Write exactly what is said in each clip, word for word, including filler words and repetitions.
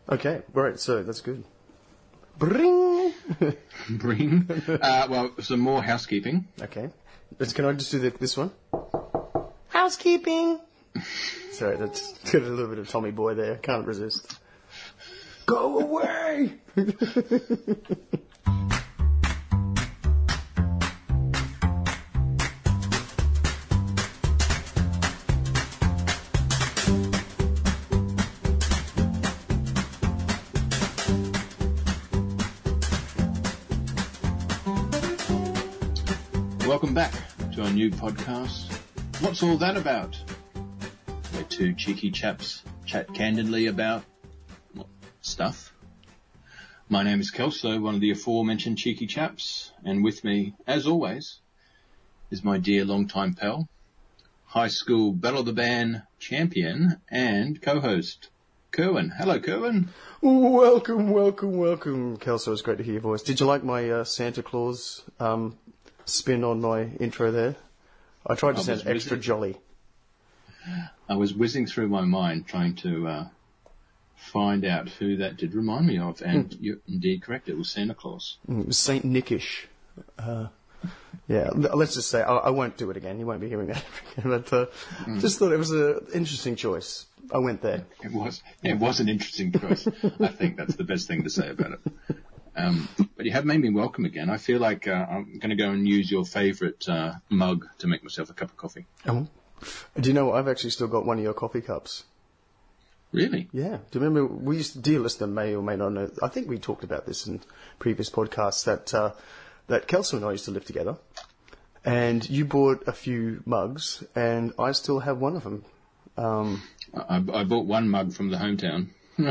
Okay, right, so that's good. Bring! Bring. Uh, well, some more housekeeping. Okay. Let's, can I just do the, this one? Housekeeping! Sorry, that's got a little bit of Tommy Boy there. Can't resist. Go away! Welcome back to our new podcast. What's all that about? Where two cheeky chaps chat candidly about well, stuff. My name is Kelso, one of the aforementioned cheeky chaps, and with me, as always, is my dear longtime pal, high school Battle of the Band champion and co-host, Kerwin. Hello, Kerwin. Welcome, welcome, welcome. Kelso, it's great to hear your voice. Did you like my uh, Santa Claus um, spin on my intro there? I tried to I sound was extra whizzing, jolly. I was whizzing through my mind trying to uh, find out who that did remind me of, and mm. you're indeed correct, it was Santa Claus. It was Saint Nickish. Uh, yeah, let's just say, I, I won't do it again, you won't be hearing that again, but uh, mm. just thought it was an interesting choice. I went there. It was, it was an interesting choice. I think that's the best thing to say about it. Um, but you have made me welcome again. I feel like uh, I'm going to go and use your favourite uh, mug to make myself a cup of coffee. Oh. Do you know what? I've actually still got one of your coffee cups. Really? Yeah. Do you remember, we used to, dear listener may or may not know, I think we talked about this in previous podcasts, that uh, that Kelso and I used to live together. And you bought a few mugs, and I still have one of them. Um, I, I bought one mug from the hometown.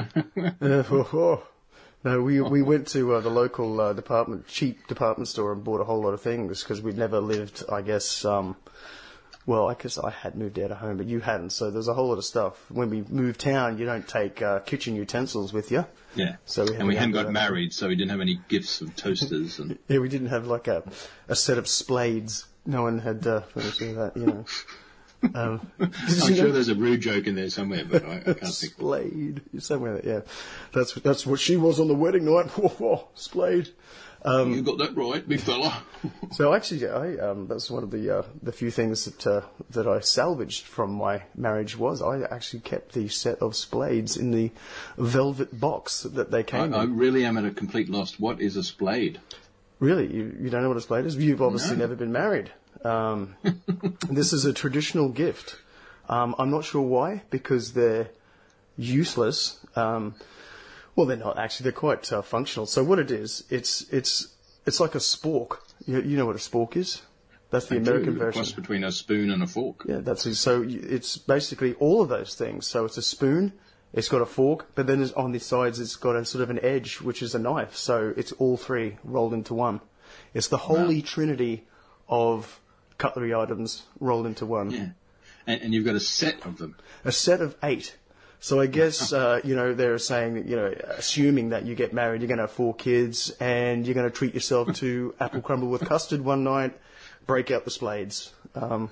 uh, oh, oh. No, we we went to uh, the local uh, department, cheap department store and bought a whole lot of things because we'd never lived, I guess, um, well, I guess I had moved out of home, but you hadn't, so there's a whole lot of stuff. When we moved town, you don't take uh, kitchen utensils with you. Yeah, so we and we hadn't got married, so we didn't have any gifts of toasters. And yeah, we didn't have like a, a set of Splades. No one had uh, finished that, you know. Um, I'm sure know? there's a rude joke in there somewhere, but I, I can't think. Splade, somewhere. Yeah, that's that's what she was on the wedding night. Splade. Um, you got that right, big fella. So actually, I um, that's one of the uh, the few things that uh, that I salvaged from my marriage was I actually kept the set of Splades in the velvet box that they came I, in. I really am at a complete loss. What is a Splade? Really, you you don't know what a Splade is? You've obviously no. never been married. Um, this is a traditional gift. Um, I'm not sure why, because they're useless. Um, well, they're not actually. They're quite uh, functional. So what it is, it's it's it's like a spork. You, you know what a spork is? That's the I American do. version. Cross between a spoon and a fork. Yeah, that's it. So it's basically all of those things. So it's a spoon. It's got a fork, but then on the sides it's got a sort of an edge, which is a knife. So it's all three rolled into one. It's the holy wow. trinity of cutlery items rolled into one. Yeah. And, and you've got a set of them. A set of eight. So I guess, uh, you know, they're saying that, you know, assuming that you get married, you're going to have four kids, and you're going to treat yourself to apple crumble with custard one night, break out the Splades. Um,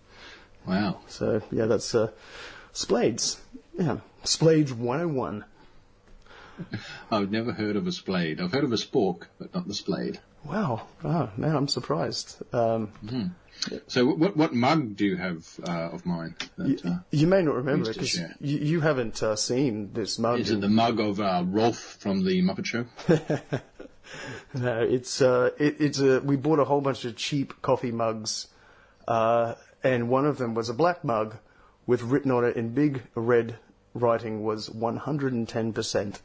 wow. So, yeah, that's uh, Splades. Yeah, Splades one oh one. I've never heard of a Splade. I've heard of a spork, but not the Splade. Wow. Oh, man, I'm surprised. Um, mm-hmm. So what what mug do you have uh, of mine? That, you, uh, you may not remember it because you, you haven't uh, seen this mug. Is it the mug of uh, Rolf from the Muppet Show? No, it's uh, it, it's a. We bought a whole bunch of cheap coffee mugs, uh, and one of them was a black mug with written on it in big red writing was one hundred ten percent.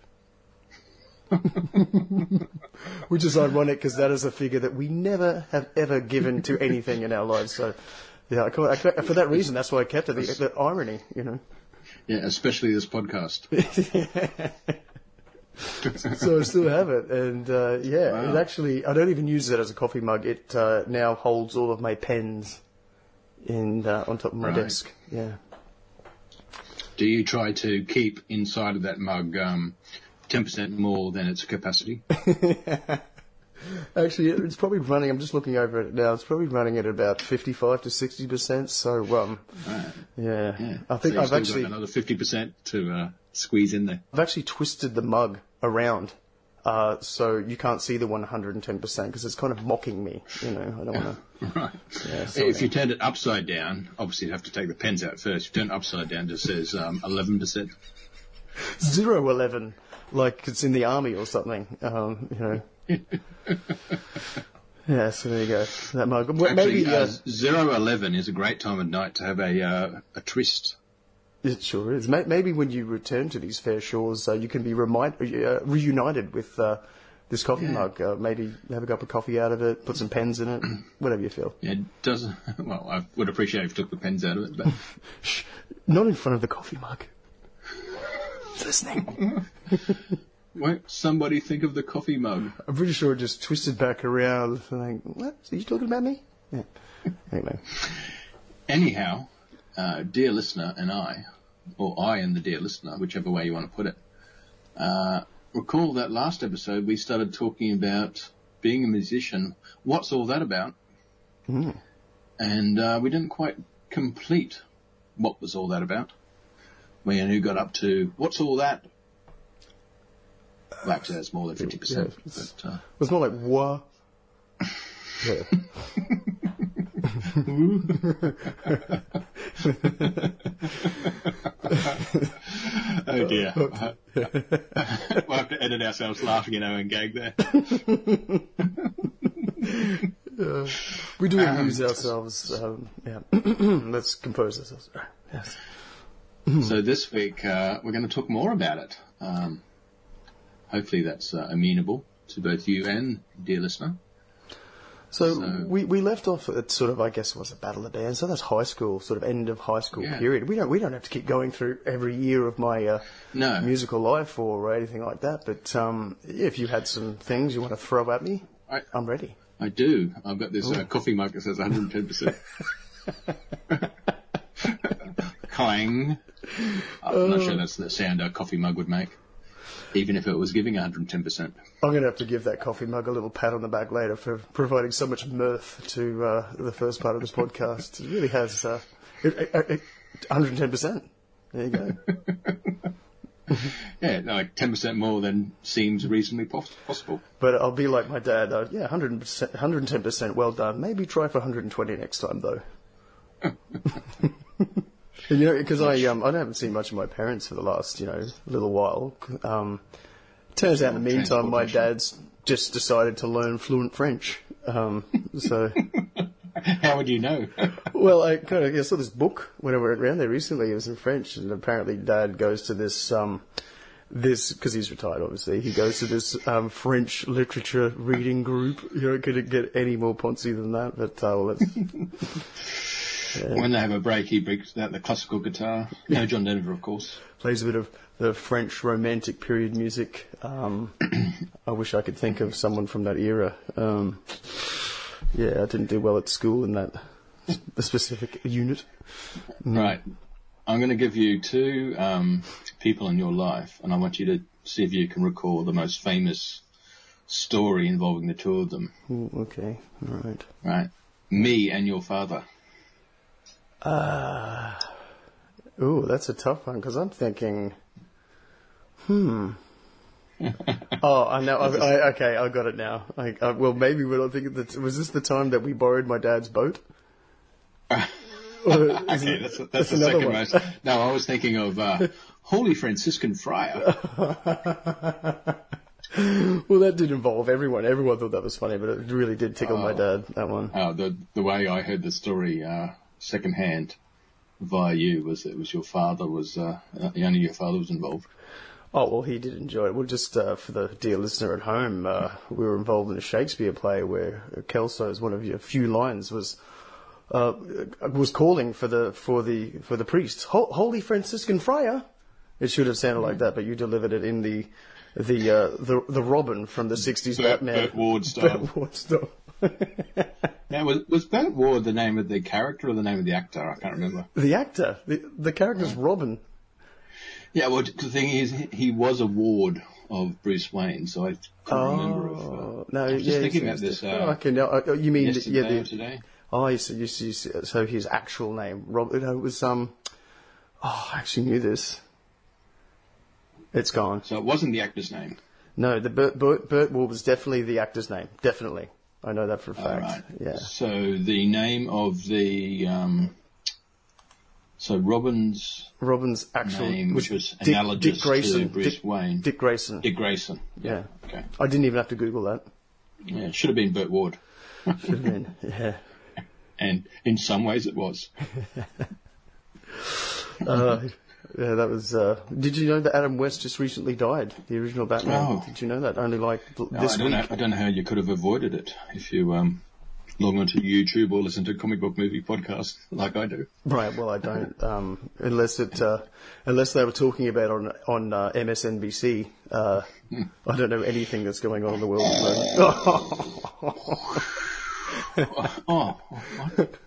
Which is ironic because that is a figure that we never have ever given to anything in our lives. So, yeah, I, I, for that reason, that's why I kept it. The, the irony, you know. Yeah, especially this podcast. So I still have it, and uh, yeah, wow. it actually. I don't even use it as a coffee mug. It uh, now holds all of my pens in uh, on top of my right. desk. Yeah. Do you try to keep inside of that mug? Um, ten percent more than its capacity? Actually, it's probably running, I'm just looking over it now, it's probably running at about fifty-five to sixty percent, so, um, Right. yeah. Yeah. I think so I've still actually, got another fifty percent to uh, squeeze in there. I've actually twisted the mug around, uh, so you can't see the one hundred ten percent, because it's kind of mocking me, you know, I don't want to... Right. Yeah, so if you turned it upside down, obviously you have to take the pens out first. If you turn it upside down, it just says um, eleven percent. Zero eleven, like it's in the army or something, um, you know. Yeah, so there you go. That mug. Well, Actually, maybe, uh, uh, zero eleven is a great time of night to have a uh, a tryst. it sure is. May- Maybe when you return to these fair shores, uh, you can be remind- uh, reunited with uh, this coffee Yeah. mug. Uh, maybe have a cup of coffee out of it, put some pens in it, whatever you feel. Yeah, it doesn't. Well, I would appreciate if you took the pens out of it, but Shh, not in front of the coffee mug. It's listening. won't somebody think of the coffee mug? I'm pretty sure it just twisted back around. Like, what? Are you talking about me? Yeah. Anyway. Anyhow, uh, dear listener and I, or I and the dear listener, whichever way you want to put it, uh, recall that last episode we started talking about being a musician. What's all that about? Mm. And uh, we didn't quite complete what was all that about. We only got up to what's all that? Well, actually, that's more than fifty percent. Yeah, it's- But, uh, It was more like, wha? Yeah. oh dear. We'll have to edit ourselves laughing in our own gag there. Uh, we do amuse ourselves. Um, yeah. Let's compose ourselves. Yes. So this week uh, we're going to talk more about it. Um, hopefully that's uh, amenable to both you and dear listener. So, So- we, we left off at sort of, I guess it was a Battle of the Bands. So that's high school, sort of end of high school Yeah. period. We don't we don't have to keep going through every year of my uh, No. musical life or anything like that. But um, if you had some things you want to throw at me, I, I'm ready. I do. I've got this uh, coffee mug that says one hundred ten percent. Clang. I'm not sure that's the sound a coffee mug would make, even if it was giving one hundred ten percent. I'm going to have to give that coffee mug a little pat on the back later for providing so much mirth to uh, the first part of this podcast. It really has uh, it, it, it, one hundred ten percent. There you go. Yeah, no, like ten percent more than seems reasonably pos- possible. But I'll be like my dad. Uh, yeah, one hundred percent, one hundred ten percent well done. Maybe try for one hundred twenty next time, though. And, you know, because I um I haven't seen much of my parents for the last you know little while. Um, turns out in the meantime, my dad's just decided to learn fluent French. Um, so. How would you know? Well, I kind of I saw this book when I went around there recently. It was in French, and apparently Dad goes to this, um, this because he's retired, obviously. He goes to this um, French literature reading group. You know, could it get any more poncy than that? But uh, well, that's, yeah. When they have a break, he breaks out the classical guitar. No John Denver, of course. Plays a bit of the French romantic period music. Um, I wish I could think of someone from that era. Um, yeah, I didn't do well at school in that the specific unit. Mm. Right. I'm going to give you two um, people in your life, and I want you to see if you can recall the most famous story involving the two of them. Ooh, okay, all right. Right. Me and your father. Uh, ooh, that's a tough one, because I'm thinking, hmm. oh, I know. I, I, okay, I got it now. I, I, well, maybe we're not thinking that. Was this the time that we borrowed my dad's boat? Or is Okay, it- that's, that's, that's the another second one. most. No, I was thinking of uh, Holy Franciscan Friar. Well, that did involve everyone. Everyone thought that was funny, but it really did tickle my dad, that one. Uh, the the way I heard the story uh, secondhand via you was that it was your father was uh, only your father was involved. Oh, well, he did enjoy it. Well, just uh, for the dear listener at home, uh, we were involved in a Shakespeare play where Kelso's one of your few lines was uh, was calling for the for the for the priest, Ho- Holy Franciscan Friar. It should have sounded like that, but you delivered it in the the uh, the the Robin from the sixties Burt, Batman. Burt Ward style. Burt Ward style. Now, was, was Burt Ward the name of the character or the name of the actor? I can't remember. The actor, the the character's Robin. Yeah, well, the thing is, he was a ward of Bruce Wayne, so I couldn't remember if... Uh, no, I was yeah, just thinking he's- about this. oh, Uh, okay, no, uh, you mean the- yesterday yeah, or the, today. oh, you, you, you, so his actual name, Rob? No, it was um. Oh, I actually knew this. It's gone. So it wasn't the actor's name. No, the Burt, Burt, Burt Ward was definitely the actor's name. Definitely, I know that for a All fact. right. Yeah. So the name of the um, so Robin's Robin's actual name, which was Dick, analogous Dick Grayson. to Bruce Dick, Wayne. Dick Grayson. Dick Grayson. Yeah. Okay. I didn't even have to Google that. Yeah, it should have been Burt Ward. Should have been. Yeah. And in some ways it was. Uh, yeah, that was. Uh, did you know that Adam West just recently died? The original Batman. Oh. Did you know that? Only like th- No, this I don't week. know. I don't know how you could have avoided it if you um, log onto YouTube or listen to comic book movie podcasts like I do. Right. Well, I don't. Um, unless it, uh, unless they were talking about on on uh, M S N B C. Uh, I don't know anything that's going on in the world. So. Oh, what?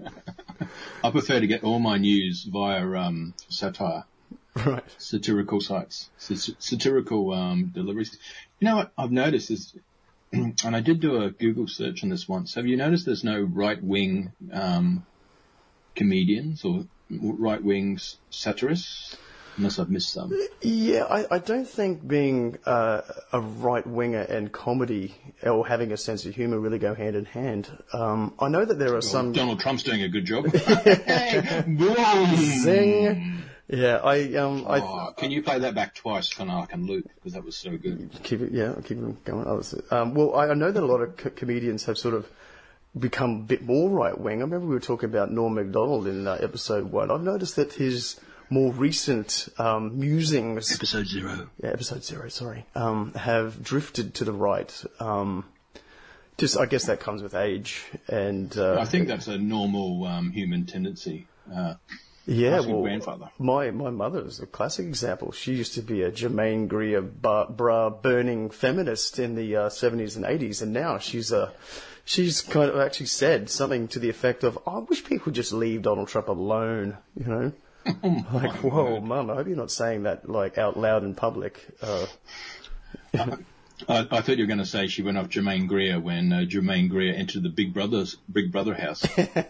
I prefer to get all my news via um, satire, Right. satirical sites, sat- satirical um, deliveries. You know what I've noticed is, and I did do a Google search on this once. Have you noticed there's no right-wing um, comedians or right-wing satirists? Unless I've missed some. Yeah, I, I don't think being uh, a right winger and comedy or having a sense of humour really go hand in hand. Um, I know that there are Well, some Donald Trump's doing a good job. Hey, boom! zing. Yeah, I um I Oh, can you play that back twice for Narc and Luke? Because that was so good. keep it yeah I'll keep them going. I was, um, well, I, I know that a lot of co- comedians have sort of become a bit more right wing. I remember we were talking about Norm Macdonald in uh, episode one. I've noticed that his more recent um, musings, Episode zero. yeah, episode zero, sorry, um, have drifted to the right. Um, just, I guess that comes with age, and uh, I think that's a normal um, human tendency. Uh, yeah, ask your well, grandfather. my my mother is a classic example. She used to be a Germaine Greer bar, bra burning feminist in the uh, seventies and eighties, and now she's a she's kind of actually said something to the effect of, "I wish people would just leave Donald Trump alone," you know. Like, whoa, Mum, I hope you're not saying that, like, out loud in public. Uh, I, I thought you were going to say she went off Jermaine Greer when uh, Jermaine Greer entered the Big Brother's Big Brother house.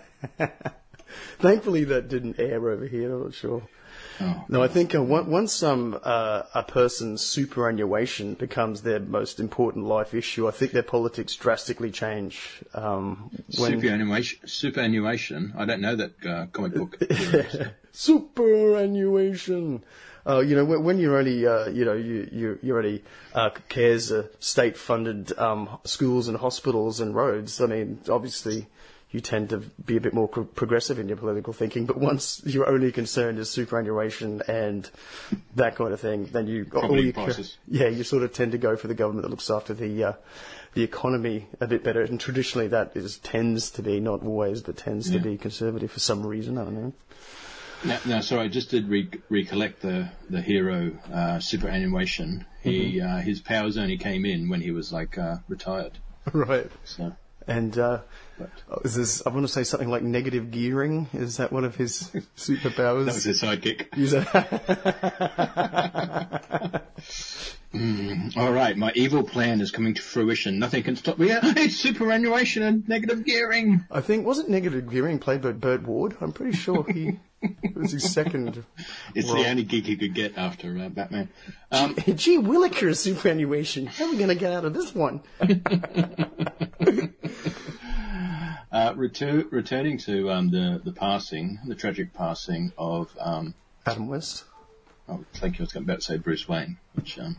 thankfully, that didn't air over here, I'm not sure. Oh. No, I think uh, on- once um, uh, a person's superannuation becomes their most important life issue, I think their politics drastically change. Um, when Superannuation, superannuation. I don't know that uh, comic book. Superannuation. Uh, you know, when, when you're only, uh, you know, you, you, you already uh, cares uh, state-funded um, schools and hospitals and roads. I mean, obviously, you tend to be a bit more pro- progressive in your political thinking. But once your only concern is superannuation and that kind of thing, then you, all Property you prices. yeah, you sort of tend to go for the government that looks after the uh, the economy a bit better. And traditionally, that is tends to be, not always, but tends Yeah. to be conservative for some reason. I don't know. No, no, sorry, I just did re- recollect the the hero uh, superannuation. He Mm-hmm. uh, his powers only came in when he was like uh, retired. Right. So And uh, but is this? I want to say something like negative gearing. Is that one of his superpowers? that was his sidekick. Use that. Mm, all right, my evil plan is coming to fruition. Nothing can stop me. Yeah, it's superannuation and negative gearing. I think wasn't negative gearing played by Burt Ward. I'm pretty sure he it was his second. It's role. the only gig he could get after uh, Batman. Um, Gee Willikers superannuation. How are we going to get out of this one? uh, retur- returning to um, the the passing, the tragic passing of. Um, Adam West. Oh, thank you. I was about to say Bruce Wayne, which um,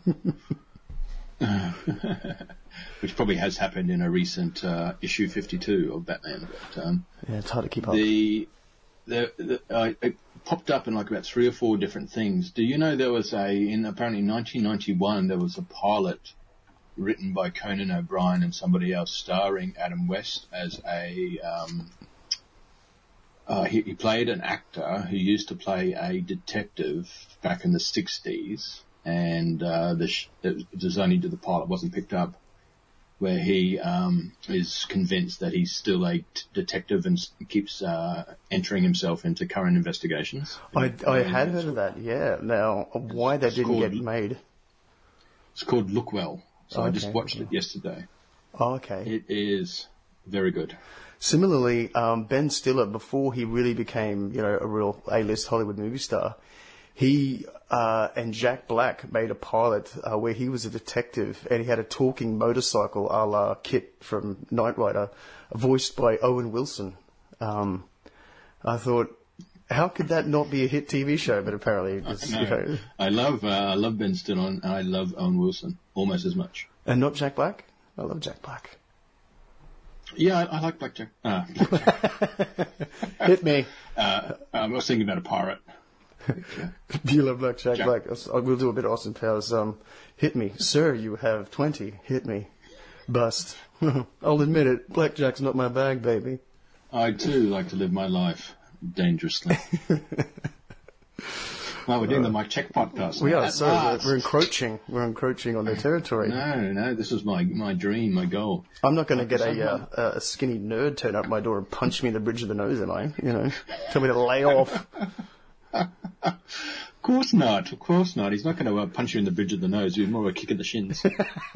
which probably has happened in a recent uh, issue fifty-two of Batman. But um, Yeah, it's hard to keep up. the the, the uh, it popped up in like about three or four different things. Do you know there was a in apparently nineteen ninety-one there was a pilot written by Conan O'Brien and somebody else starring Adam West as a um, Uh, he, he played an actor who used to play a detective back in the sixties, and uh, the sh- it was only to the pilot wasn't picked up, where he um, is convinced that he's still a t- detective and s- keeps uh, entering himself into current investigations. I, I had heard of that, yeah. Now, why that It's didn't called- get made. It's called Look Well, so I just Okay. watched it yesterday. Oh, okay. It is very good. Similarly, um, Ben Stiller, before he really became, you know, a real A-list Hollywood movie star, he uh, and Jack Black made a pilot uh, where he was a detective and he had a talking motorcycle a la Kit from Knight Rider, voiced by Owen Wilson. Um, I thought, how could that not be a hit T V show? But apparently, it's, I, you know, I love uh, I love Ben Stiller and I love Owen Wilson almost as much. And not Jack Black? I love Jack Black. Yeah, I, I like Blackjack. Uh, Blackjack. Hit me. Uh, I was thinking about a pirate. You love Black Jack, Jack. Black. I will do a bit of Austin Powers. Um, hit me. Sir, you have twenty. Hit me. Bust. I'll admit it. Blackjack's not my bag, baby. I too like to live my life dangerously. Well, we're doing the Mike Check podcast. We are, At so we're, last. we're encroaching. We're encroaching on their territory. No, no, this was my, my dream, my goal. I'm not going to get a, Someone- uh, a skinny nerd turn up my door and punch me in the bridge of the nose, am I? You know, tell me to lay off. Of course not, of course not. He's not going to uh, punch you in the bridge of the nose. He's more of a kick in the shins.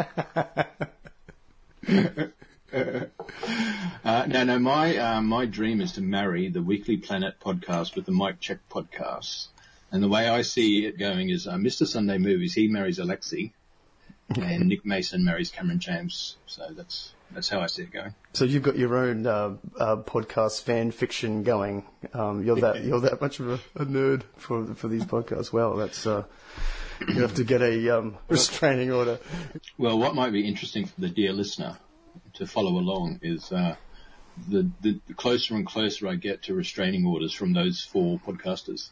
uh, no, no, my uh, my dream is to marry the Weekly Planet podcast with the Mike Check podcast. And the way I see it going is uh, Mister Sunday Movies, he marries Alexi, and Nick Mason marries Cameron James. So that's that's how I see it going. So you've got your own uh, uh, podcast fan fiction going. Um, you're that you're that much of a, a nerd for for these podcasts. Well, that's uh, you have to get a um, restraining order. Well, what might be interesting for the dear listener to follow along is uh, the, the the closer and closer I get to restraining orders from those four podcasters.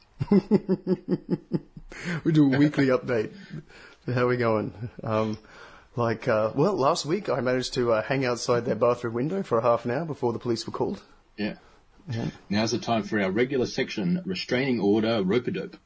We do a weekly update. How are we going? Um, like, uh, well, last week I managed to uh, hang outside their bathroom window for a half an hour before the police were called. Yeah. Yeah. Now's the time for our regular section, restraining order rope-a-dope.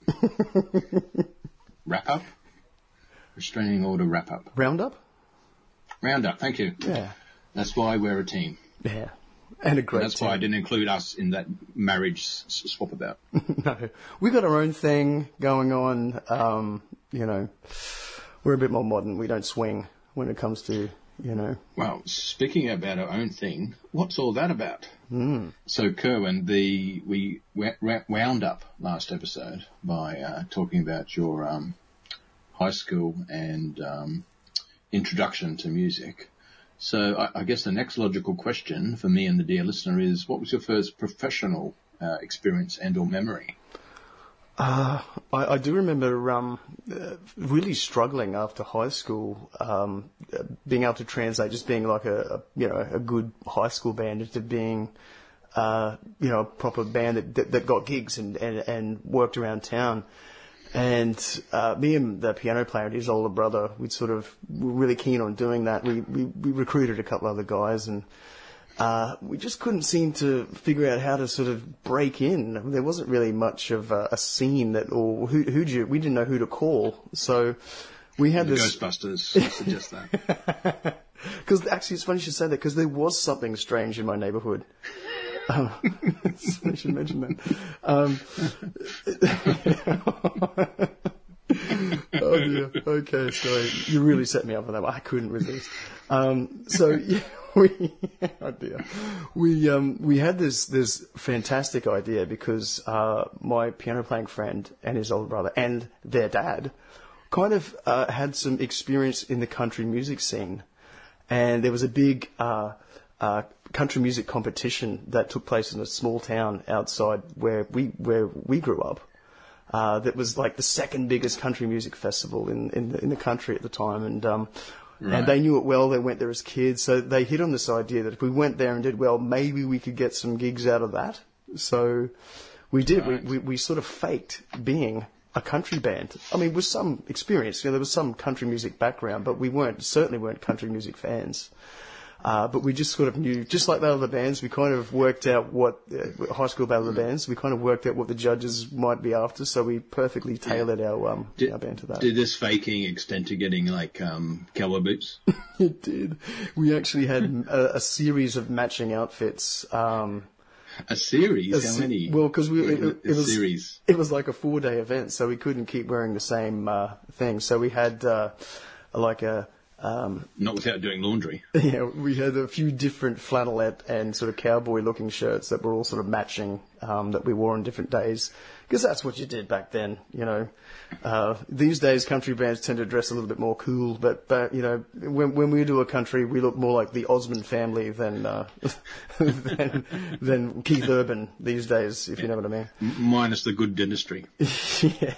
Wrap up? Restraining order wrap up. Roundup? Roundup, thank you. Yeah. That's why we're a team. Yeah. And a great And that's team. why I didn't include us in that marriage s- swap about. No. We've got our own thing going on. Um, you know, we're a bit more modern. We don't swing when it comes to, you know. Well, speaking about our own thing, what's all that about? Mm. So, Kerwin, the we wa- wa- wound up last episode by uh, talking about your um, high school and um, introduction to music. So, I, I guess the next logical question for me and the dear listener is, what was your first professional uh, experience and/or memory? Uh, I, I do remember um, uh, really struggling after high school, um, uh, being able to translate just being like a, a you know a good high school band into being uh, you know a proper band that, that, that got gigs and, and, and worked around town. And uh, me and the piano player and his older brother, we sort of were really keen on doing that. We we, we recruited a couple other guys and. Uh, we just couldn't seem to figure out how to sort of break in. There wasn't really much of a, a scene that, or who, who'd you, we didn't know who to call. So we had The this. Ghostbusters, I suggest that. Because actually, it's funny you should say that because there was something strange in my neighbourhood. Um, I should mention that. Um, oh dear. Okay, sorry. You really set me up for that one. I couldn't resist. Um, so yeah, we, oh dear. We, um, we had this, this fantastic idea because, uh, my piano playing friend and his older brother and their dad kind of, uh, had some experience in the country music scene. And there was a big, uh, uh, country music competition that took place in a small town outside where we, where we grew up. Uh, that was like the second biggest country music festival in, in, the, in the country at the time. And, um, Right. and they knew it well. They went there as kids. So they hit on this idea that if we went there and did well, maybe we could get some gigs out of that. So we did. Right. We, we, we sort of faked being a country band. I mean, with some experience, you know, there was some country music background, but we weren't, certainly weren't country music fans. Uh, but we just sort of knew, just like Battle of the Bands, we kind of worked out what, uh, high school Battle of the Bands, we kind of worked out what the judges might be after, so we perfectly tailored our, um, Did, our band to that. did this faking extend to getting, like, um, cowboy boots? It did. We actually had a, a series of matching outfits. Um, A series? a How se- many? Well, because we, it, A it was, series. it was like a four day event, so we couldn't keep wearing the same, uh, thing. So we had, uh, like a, Um, Not without doing laundry. Yeah, we had a few different flannelette and sort of cowboy-looking shirts that were all sort of matching, um, that we wore on different days, because that's what you did back then, you know. Uh, these days, country bands tend to dress a little bit more cool, but, but you know, when when we do a country, we look more like the Osmond family than uh, than, than Keith Urban these days, if you know what I mean. M- minus the good dentistry. Yeah.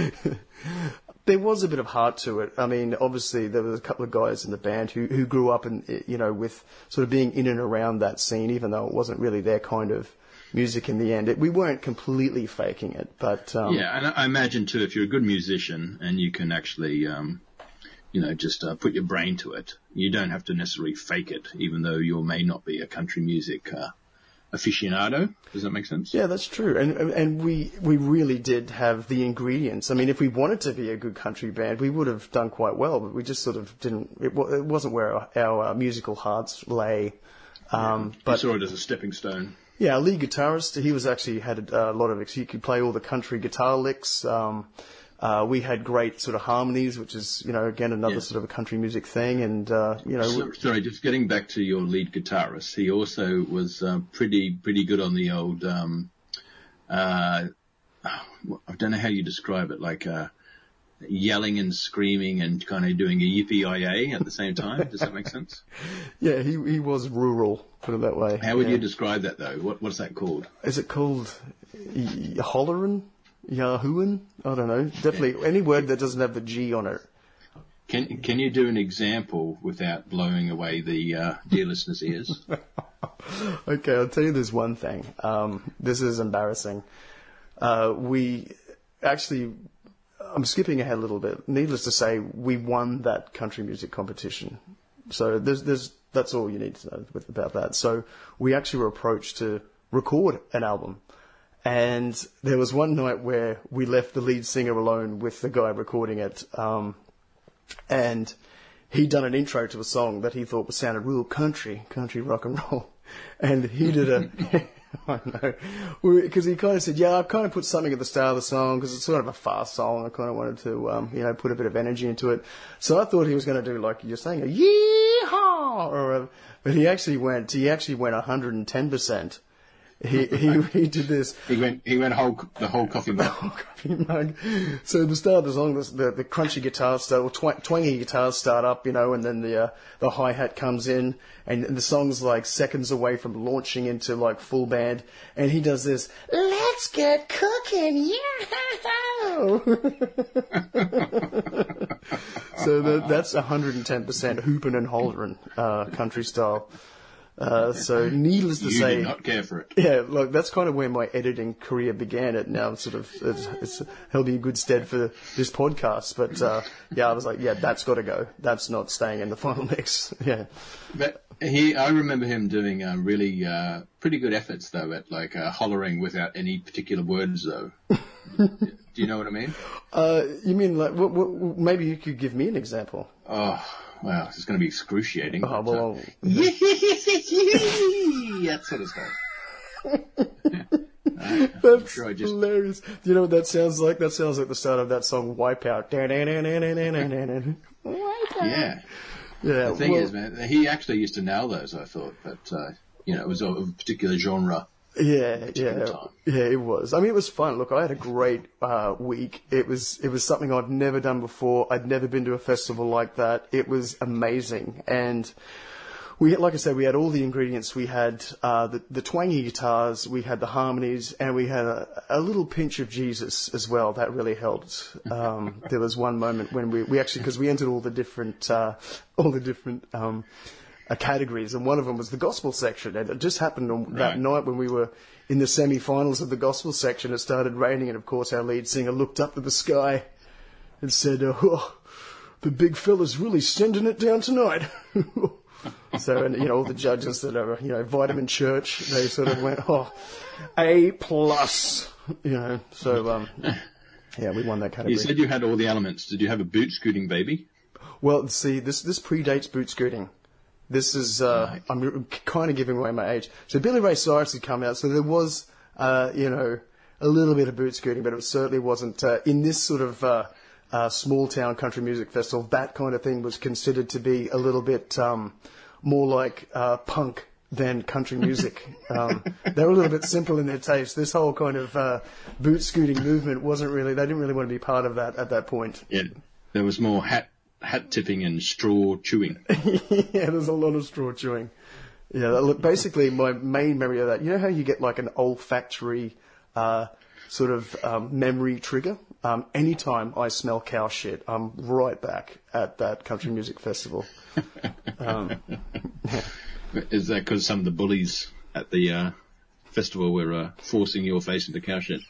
There was a bit of heart to it. I mean, obviously there was a couple of guys in the band who, who grew up in, you know, with sort of being in and around that scene, even though it wasn't really their kind of music in the end. It, we weren't completely faking it, but... Um, yeah, and I imagine too, if you're a good musician and you can actually, um, you know, just uh, put your brain to it, you don't have to necessarily fake it, even though you may not be a country music uh, aficionado. Does that make sense? Yeah, that's true. And and we we really did have the ingredients. I mean, if we wanted to be a good country band, we would have done quite well, but we just sort of didn't. It, it wasn't where our, our uh, musical hearts lay. Um, yeah, but you saw it as a stepping stone. Yeah, our lead guitarist, he was actually had a, a lot of. He could play all the country guitar licks. Um, Uh, we had great sort of harmonies, which is, you know, again, another yeah. sort of a country music thing. And, uh, you know. So, sorry, just getting back to your lead guitarist, he also was uh, pretty pretty good on the old, um, uh, I don't know how you describe it, like uh, yelling and screaming and kind of doing a yippee-yi-yay at the same time. Does that make sense? Yeah, he he was rural, put it that way. How would yeah. you describe that, though? What What's that called? Is it called y- hollerin'? Yahooing? I don't know. Definitely any word that doesn't have the G on it. Can Can you do an example without blowing away the uh, dear listeners' ears? Okay, I'll tell you this one thing. Um, this is embarrassing. Uh, we actually, I'm skipping ahead a little bit. Needless to say, we won that country music competition. So there's, there's, that's all you need to know with, about that. So we actually were approached to record an album. And there was one night where we left the lead singer alone with the guy recording it. Um, and he'd done an intro to a song that he thought was sounded real country, country rock and roll. And he did a, I know, because he kind of said, yeah, I've kind of put something at the start of the song because it's sort of a fast song. I kind of wanted to, um, you know, put a bit of energy into it. So I thought he was going to do like you're saying, a yee-haw, or a, but he actually went, he actually went one hundred ten percent. He he he did this. He went he went whole the whole coffee mug. The whole coffee mug. So the start of the song, the the crunchy guitars start, or tw- twangy guitars start up, you know, and then the uh, the hi hat comes in, and, and the song's like seconds away from launching into like full band, and he does this. Let's get cooking, yeah. So the, that's one hundred ten percent hoopin' and hollering uh, country style. Uh, so needless to you say, did not care for it. Yeah, look, that's kind of where my editing career began. It now sort of it's, it's held me in good stead for this podcast. But uh, yeah, I was like, yeah, that's got to go. That's not staying in the final mix. Yeah. But he, I remember him doing uh, really uh, pretty good efforts though at like uh, hollering without any particular words though. Do you know what I mean? Uh, you mean like what, what, maybe you could give me an example? Oh. Wow, this is going to be excruciating. Oh, but, well, uh, that sort of stuff. Yeah. Right. That's sure I just... hilarious. Do you know what that sounds like? That sounds like the start of that song, Wipeout. Wipeout. Yeah. Yeah. The thing well, is, man, he actually used to nail those, I thought, but, uh, you know, it was of a particular genre. Yeah, yeah, time. yeah, it was. I mean, it was fun. Look, I had a great uh, week. It was, it was something I'd never done before. I'd never been to a festival like that. It was amazing, and we, like I said, we had all the ingredients. We had uh, the, the twangy guitars, we had the harmonies, and we had a, a little pinch of Jesus as well. That really helped. Um, there was one moment when we, we actually, because we entered all the different, uh, all the different. Um, Uh, categories, and one of them was the gospel section, and it just happened on that Right. night when we were in the semi-finals of the gospel section. It started raining, and of course our lead singer looked up to the sky and said, oh, the big fella's really sending it down tonight. So, and you know, all the judges that are, you know, Vitamin Church, they sort of went, oh, A plus, you know, so um yeah, we won that category. You said you had all the elements. Did you have a boot scooting baby? Well, see, this this predates boot scooting. This is, uh, Right. I'm kind of giving away my age. So Billy Ray Cyrus had come out, so there was, uh, you know, a little bit of boot scooting, but it certainly wasn't, uh, in this sort of, uh, uh, small town country music festival, that kind of thing was considered to be a little bit um, more like uh, punk than country music. Um, they were a little bit simple in their taste. This whole kind of uh, boot scooting movement wasn't really, they didn't really want to be part of that at that point. Yeah, there was more hat hat tipping and straw chewing. Yeah, there's a lot of straw chewing. Yeah, that, look, basically my main memory of that, you know how you get like an olfactory uh, sort of um, memory trigger? Um, anytime I smell cow shit, I'm right back at that country music festival. Um, yeah. Is that because some of the bullies at the uh, festival were uh, forcing your face into cow shit?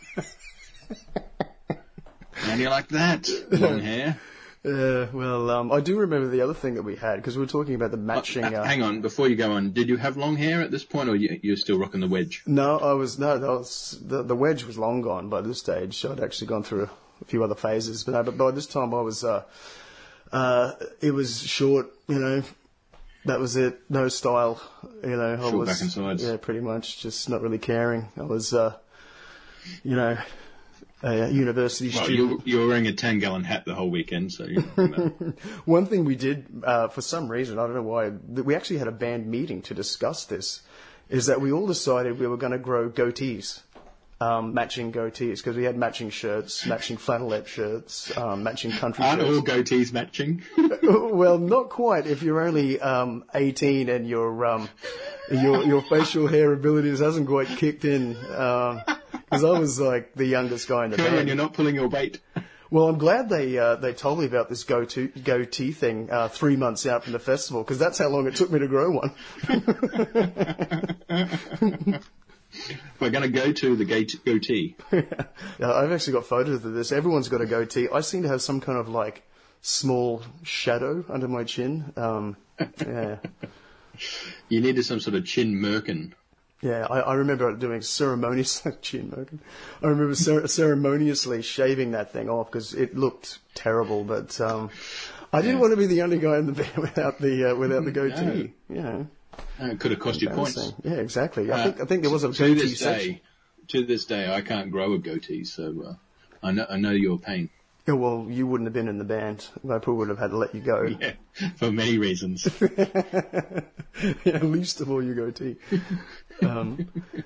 And you're like that, long hair. Uh, well, um, I do remember the other thing that we had, because we were talking about the matching... Uh, uh, hang on, before you go on, did you have long hair at this point, or you, you're still rocking the wedge? No, I was... No, that was, the, the wedge was long gone by this stage. I'd actually gone through a, a few other phases. But, no, but by this time I was... Uh, uh, it was short, you know... That was it. No style, you know. Short I was, back and sides. Yeah, pretty much. Just not really caring. I was, uh, you know, a university well, student. You, you were wearing a ten-gallon hat the whole weekend, so... You, you know. One thing we did, uh, for some reason, I don't know why, that we actually had a band meeting to discuss this, is that we all decided we were going to grow goatees. Um, matching goatees, because we had matching shirts, matching flannelette shirts, um, matching country Aren't shirts. all goatees matching? Well, not quite. If you're only um, eighteen and your um, your your facial hair abilities hasn't quite kicked in, because I was like the youngest guy in the Colin, band. you're not pulling your weight. Well, I'm glad they uh, they told me about this goatee goatee thing uh, three months out from the festival, because that's how long it took me to grow one. We're going to go to the gate- goatee. Yeah, I've actually got photos of this. Everyone's got a goatee. I seem to have some kind of like small shadow under my chin. Um, yeah. You needed some sort of chin merkin. Yeah, I, I remember doing ceremonious chin merkin. I remember cer- ceremoniously shaving that thing off because it looked terrible. But um, I didn't Yeah. want to be the only guy in the band without the uh, without the goatee. No. You know. Uh, it could have cost you points. Yeah, exactly. I Uh, think I think there was a to goatee this section. day, to this day, I can't grow a goatee, so uh, I know I know your pain. Yeah, well, you wouldn't have been in the band. I probably would have had to let you go. Yeah, for many reasons. Yeah, least of all your goatee. Um,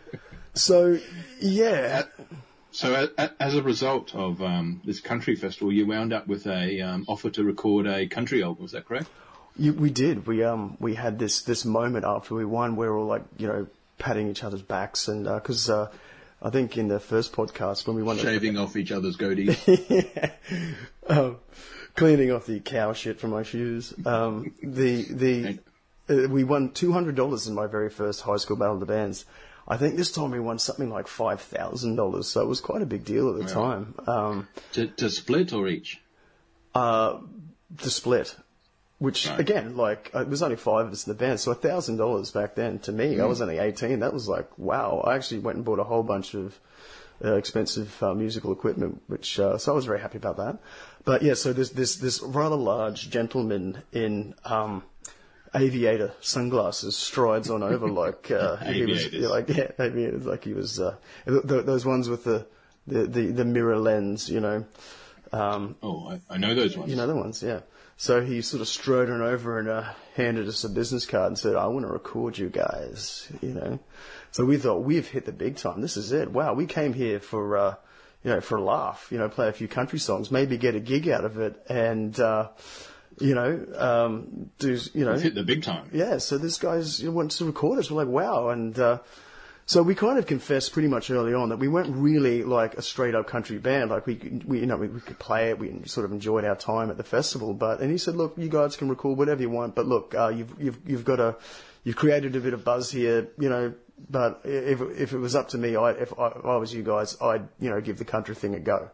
so, yeah. So, a, a, as a result of um, this country festival, you wound up with a um, offer to record a country album. Is that correct? You, we did. We um we had this this moment after we won where we were all like, you know, patting each other's backs, and because uh, uh, I think in the first podcast when we won, Shaving off each other's goatees. yeah. um, cleaning off the cow shit from my shoes. Um, the the uh, we won two hundred dollars in my very first high school battle of the bands. I think this time we won something like five thousand dollars, so it was quite a big deal at the Wow. time. Um, to, to split or each? uh, to split. Which, Right. again, like, uh, there was only five of us in the band, so one thousand dollars back then, to me, I was only eighteen, that was like, wow. I actually went and bought a whole bunch of uh, expensive uh, musical equipment, which, uh, so I was very happy about that. But yeah, so there's this, this rather large gentleman in um, aviator sunglasses strides on over like, uh, he was, Aviators. yeah, like, yeah, aviators, like he was, uh, th- th- those ones with the, the, the, the mirror lens, you know. Um, Oh, I, I know those ones. you know the ones, yeah. So he sort of strode on over and uh, handed us a business card and said, I want to record you guys, you know. So we thought, we've hit the big time. This is it. Wow, we came here for, uh, you know, for a laugh, you know, play a few country songs, maybe get a gig out of it and, uh, you know, um, do, you know. We've hit the big time. Yeah, so this guy's you know, wants to record us. We're like, wow. And uh, so we kind of confessed pretty much early on that we weren't really like a straight up country band. Like we, we you know, we, we could play it. We sort of enjoyed our time at the festival. But and he said, look, you guys can record whatever you want, but look, uh, you've you've you've got a you've created a bit of buzz here, you know. But if if it was up to me, I if I, if I was you guys, I'd you know give the country thing a go.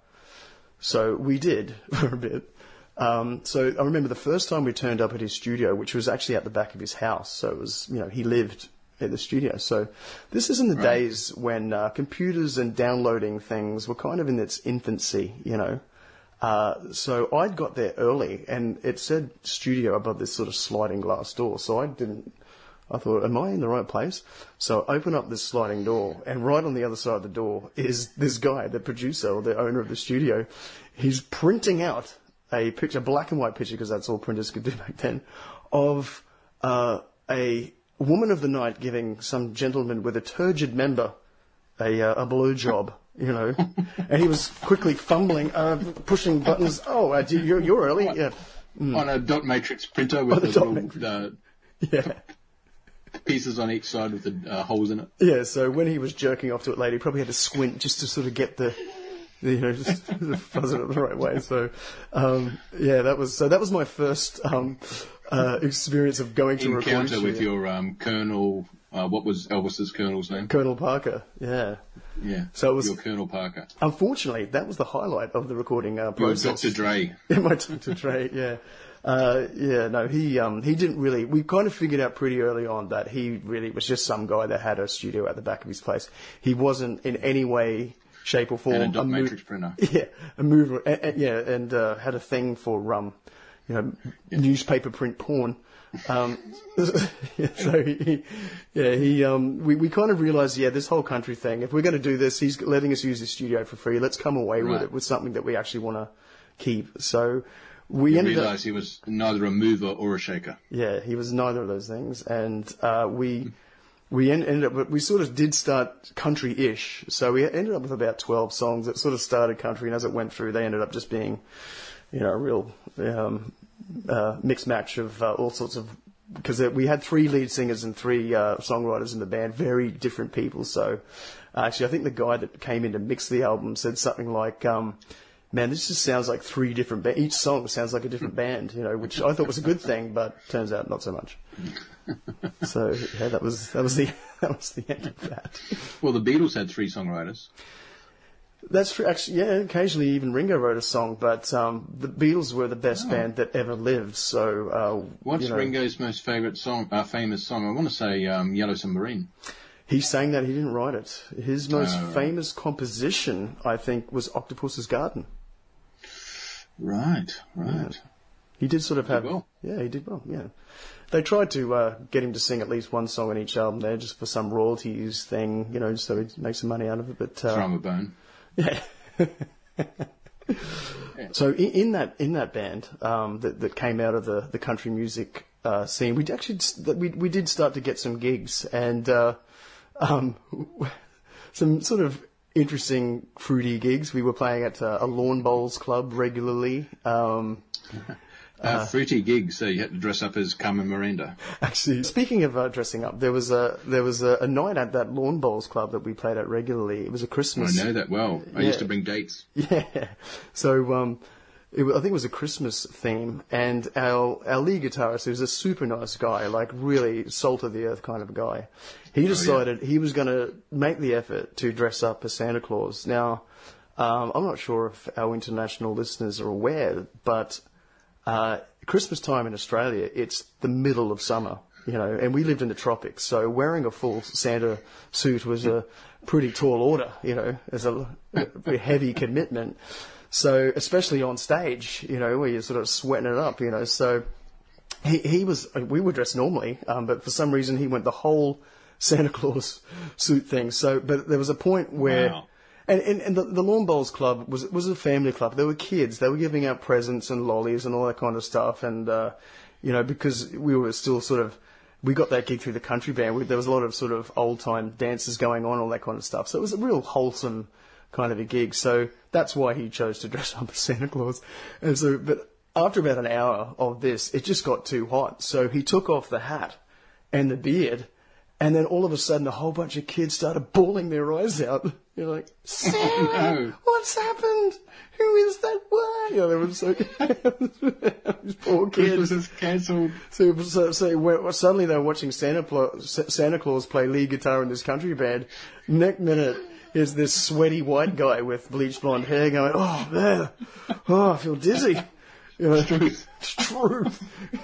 So we did for a bit. Um, so I remember the first time we turned up at his studio, which was actually at the back of his house. So it was, you know, he lived at the studio. So this is in the Right. days when uh, computers and downloading things were kind of in its infancy, you know. Uh, so I'd got there early, and it said studio above this sort of sliding glass door. So I didn't. I thought, am I in the right place? So I open up this sliding door, and right on the other side of the door is this guy, the producer or the owner of the studio. He's printing out a picture, a black and white picture, because that's all printers could do back then, of uh, a woman of the night giving some gentleman with a turgid member a, uh, a blue job, you know. And he was quickly fumbling, uh, pushing buttons. Oh, uh, you're, you're early. Yeah. Mm. On a dot matrix printer with the, the little uh, yeah. pieces on each side with the uh, holes in it. Yeah, so when he was jerking off to it later, he probably had to squint just to sort of get the, the you know, just fuzz it the right way. So, um, yeah, that was so that was my first um, uh, experience of going to a recording encounter with your um, Colonel. Uh, what was Elvis's Colonel's name? Colonel Parker. Yeah. Yeah. So it was your Colonel Parker. Unfortunately, that was the highlight of the recording uh, process. Your Doctor Dre. Yeah, my Doctor Dre. Yeah. Uh, yeah, no, he um, he didn't really. We kind of figured out pretty early on that he really was just some guy that had a studio at the back of his place. He wasn't in any way, shape, or form and a dot a matrix mo- printer. Yeah, a mover. And, and, yeah, and uh, had a thing for um, you know, yeah. newspaper print porn. Um, so he, yeah, he, um, we, we kind of realised, yeah, this whole country thing. If we're going to do this, he's letting us use his studio for free. Let's come away right. with it with something that we actually want to keep. So. We you ended realised up, he was neither a mover or a shaker. Yeah, he was neither of those things, and uh, we we en- ended up. But we sort of did start country-ish, so we ended up with about twelve songs that sort of started country, and as it went through, they ended up just being, you know, a real um, uh, mixed match of uh, all sorts of. Because we had three lead singers and three uh, songwriters in the band, very different people. So, uh, actually, I think the guy that came in to mix the album said something like. Um, Man, this just sounds like three different bands. Each song sounds like a different band, you know, which I thought was a good thing, but turns out not so much. So yeah, that was that was the that was the end of that. Well, the Beatles had three songwriters. That's true. Actually, yeah, occasionally even Ringo wrote a song, but um, the Beatles were the best oh. band that ever lived. So uh, what's you know, Ringo's most favourite song? Uh, famous song? I want to say um, Yellow Submarine. He sang that. He didn't write it. His most oh, right. famous composition, I think, was Octopus's Garden. Right, right. Yeah. He did sort of did have... well. Yeah, he did well, yeah. They tried to uh, get him to sing at least one song on each album there, just for some royalties thing, you know, just so he'd make some money out of it. But uh, throw him a bone. Yeah. yeah. So in, in that in that band um, that, that came out of the, the country music uh, scene, we actually we we did start to get some gigs and uh, um, some sort of... interesting, fruity gigs. We were playing at uh, a lawn bowls club regularly. Um, uh, uh, fruity gigs, so you had to dress up as Carmen Miranda. Actually, speaking of uh, dressing up, there was a there was a, a night at that lawn bowls club that we played at regularly. It was a Christmas. I know that well. I yeah. used to bring dates. Yeah. So um, it, I think it was a Christmas theme, and our our lead guitarist, who was a super nice guy, like really salt of the earth kind of a guy. He decided oh, yeah. he was going to make the effort to dress up as Santa Claus. Now, um, I'm not sure if our international listeners are aware, but uh, Christmas time in Australia, it's the middle of summer, you know, and we lived in the tropics, so wearing a full Santa suit was a pretty tall order, you know, as a, a very heavy commitment. So, especially on stage, you know, where you're sort of sweating it up, you know, so he, he was, we were dressed normally, um, but for some reason he went the whole Santa Claus suit thing. So, but there was a point where, wow. and, and, and the, the Lawn Bowls Club was was a family club. There were kids. They were giving out presents and lollies and all that kind of stuff. And, uh, you know, because we were still sort of, we got that gig through the country band. We, there was a lot of sort of old time dances going on, all that kind of stuff. So it was a real wholesome kind of a gig. So that's why he chose to dress up as Santa Claus. And so, but after about an hour of this, it just got too hot. So he took off the hat and the beard. And then all of a sudden, a whole bunch of kids started bawling their eyes out. You're like, Sarah, oh, no. What's happened? Who is that one? You know, they were so these poor kids. Christmas is cancelled. So, so, so when, suddenly they were watching Santa, Pla- Santa Claus play lead guitar in this country band. Next minute is this sweaty white guy with bleached blonde hair going, "Oh man, oh I feel dizzy." You know, truth. Truth.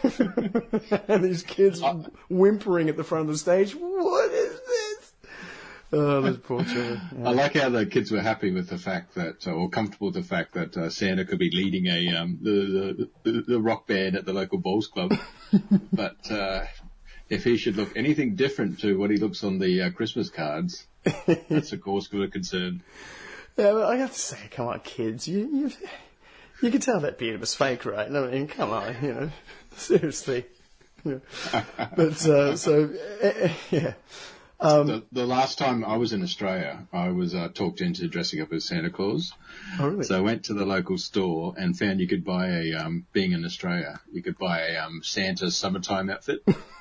And these kids whimpering at the front of the stage. What is this? Oh, those poor children. Yeah. I like how the kids were happy with the fact that, uh, or comfortable with the fact that uh, Santa could be leading a um, the, the the rock band at the local bowls club. But uh, if he should look anything different to what he looks on the uh, Christmas cards, that's a cause for concern. Yeah, but I have to say, come on, kids, you you. You could tell that beard was fake, right? I mean, come on, you know, seriously. Yeah. But uh, so uh, yeah. Um, the, the last time I was in Australia, I was uh, talked into dressing up as Santa Claus. Oh, really? So I went to the local store and found you could buy a, um, being in Australia, you could buy a um, Santa summertime outfit.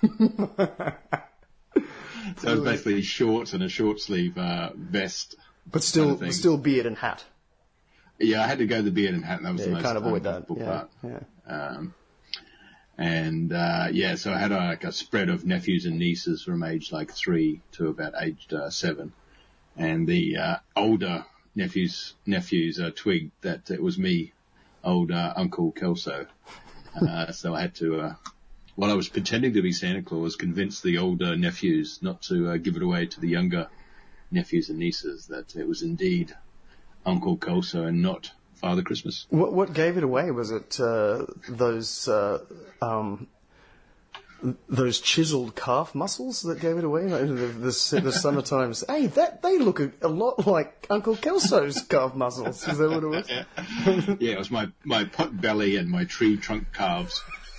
So it was basically shorts and a short sleeve uh, vest. But still, kind of thing. still beard and hat. Yeah, I had to go the beard and hat, and that was Yeah, the you most can't avoid um, that. difficult Yeah, part. yeah. Um, and uh, yeah, so I had uh, like a spread of nephews and nieces from age like three to about aged uh, seven, and the uh, older nephews nephews uh, twigged that it was me, old uh, Uncle Kelso. Uh, so I had to, uh, while I was pretending to be Santa Claus, convince the older nephews not to uh, give it away to the younger nephews and nieces that it was indeed Uncle Kelso and not Father Christmas. What what gave it away? Was it uh, those uh, um, those chiseled calf muscles that gave it away? Like the, the, the summertime. Hey, that they look a, a lot like Uncle Kelso's calf muscles. Is that what it was? Yeah, yeah, it was my my pot belly and my tree trunk calves.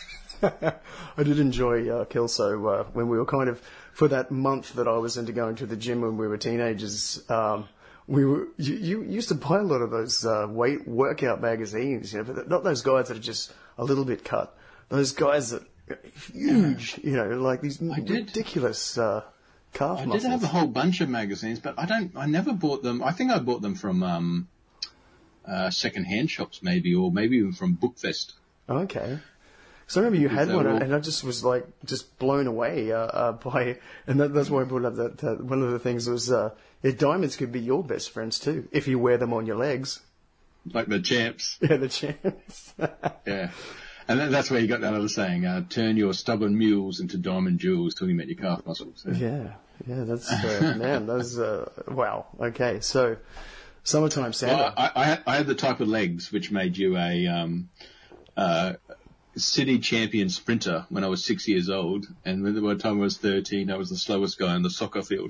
I did enjoy uh, Kelso uh, when we were kind of for that month that I was into going to the gym when we were teenagers. Um, We were, you, you used to buy a lot of those uh, weight workout magazines, you know, but not those guys that are just a little bit cut. Those guys that are huge, you know, like these ridiculous uh, calf I muscles. did have a whole bunch of magazines, but I don't. I never bought them. I think I bought them from um, uh, second-hand shops, maybe, or maybe even from Bookfest. Okay. So I remember you had Is that one, all? and I just was like just blown away uh, uh, by, and that, that's why I brought up that uh, one of the things was uh, yeah, diamonds could be your best friends too if you wear them on your legs. Like the champs. Yeah, the chance. Yeah. And then that's where you got that other saying, uh, turn your stubborn mules into diamond jewels, talking about your calf muscles. Yeah. Yeah, yeah, that's, uh, man, that's, uh, wow. Okay, so, summertime Santa. Well, I, I, had, I had the type of legs which made you a um, uh, city champion sprinter when I was six years old, and by the time I was thirteen, I was the slowest guy on the soccer field.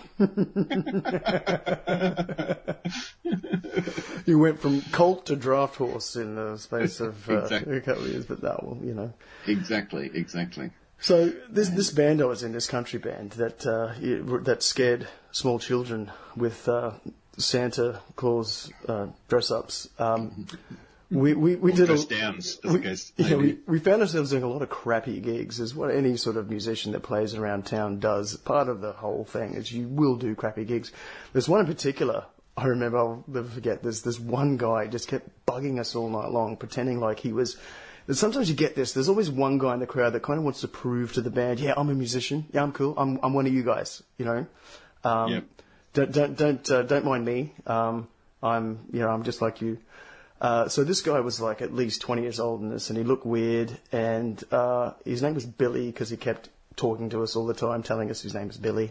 You went from colt to draft horse in the space of uh, Exactly. a couple of years, but that will, you know. Exactly, exactly. So this this band I was in, this country band that uh, it- that scared small children with uh, Santa Claus uh, dress ups. Um, we we we did Dress a, downs, as we, the case yeah, may we, be. we found ourselves doing a lot of crappy gigs, is what any sort of musician that plays around town does. Part of the whole thing is you will do crappy gigs. There's one in particular I remember, I'll never forget, there's this one guy just kept bugging us all night long, pretending like he was... Sometimes you get this, there's always one guy in the crowd that kind of wants to prove to the band, yeah, I'm a musician, yeah, I'm cool, I'm I'm one of you guys, you know? Um, Yep. Don't don't don't uh, don't mind me. Um, I'm you know I'm just like you. Uh, so this guy was like at least twenty years old in this, and he looked weird. And uh, his name was Billy because he kept talking to us all the time, telling us his name was Billy.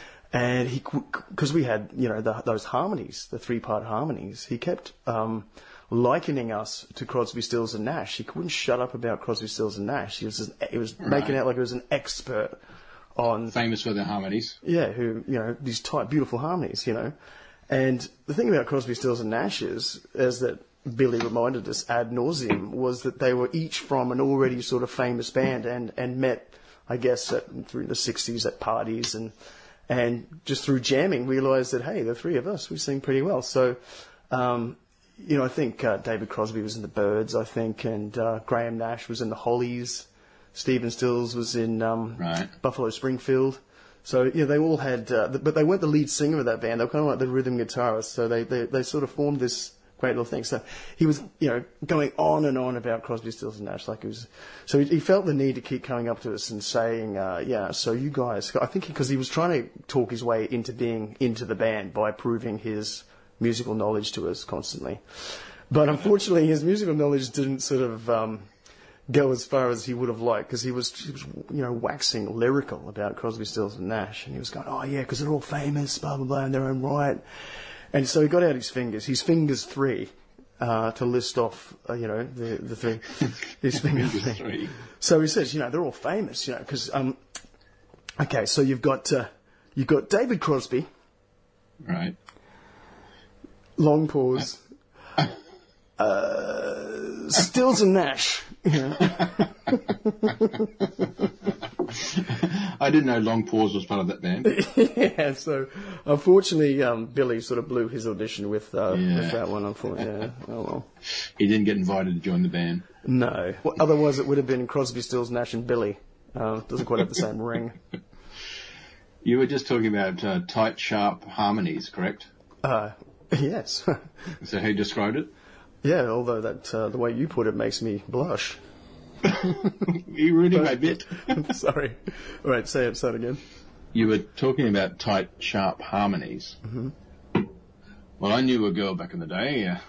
And he, because we had you know the, those harmonies, the three part harmonies, he kept um, likening us to Crosby, Stills and Nash. He couldn't shut up about Crosby, Stills and Nash. He was just, he was Right. making out like he was an expert on. Famous for their harmonies. Yeah, who, you know, these tight, beautiful harmonies, you know. And the thing about Crosby, Stills and Nash is, as that Billy reminded us ad nauseum, was that they were each from an already sort of famous band and, and met, I guess, at, through the sixties at parties and, and just through jamming realised that, hey, the three of us, we sing pretty well. So, um, you know, I think uh, David Crosby was in the Byrds, I think, and uh, Graham Nash was in the Hollies. Stephen Stills was in um, Right. Buffalo Springfield. So, yeah, they all had, uh, the, but they weren't the lead singer of that band. They were kind of like the rhythm guitarist. So they, they, they sort of formed this great little thing. So he was, you know, going on and on about Crosby, Stills and Nash. Like it was, so he, he felt the need to keep coming up to us and saying, uh, yeah, so you guys, I think because he was trying to talk his way into being into the band by proving his musical knowledge to us constantly. But unfortunately, his musical knowledge didn't sort of, um, go as far as he would have liked because he was, he was, you know, waxing lyrical about Crosby, Stills and Nash, and he was going, oh yeah, because they're all famous, blah blah blah, in their own right. And so he got out his fingers, his fingers three, uh, to list off, uh, you know, the the three, his fingers Fingers three. three. So he says, you know, they're all famous, you know, because um, okay, so you've got uh, you've got David Crosby, Right. long pause. Uh, Stills and Nash. Yeah. I didn't know Long Pause was part of that band. Yeah, so unfortunately, um, Billy sort of blew his audition with, uh, Yeah. with that one. Unfortunately, yeah. Oh well. He didn't get invited to join the band. No. Well, otherwise, it would have been Crosby, Stills, Nash, and Billy. Uh, doesn't quite have the same ring. You were just talking about uh, tight, sharp harmonies, correct? Uh, yes. Is that how you described it? Yeah, although that uh, the way you put it makes me blush. You ruining my bit. Sorry. All right, say it, say it again. You were talking about tight, sharp harmonies. Mm-hmm. Well, I knew a girl back in the day. Uh,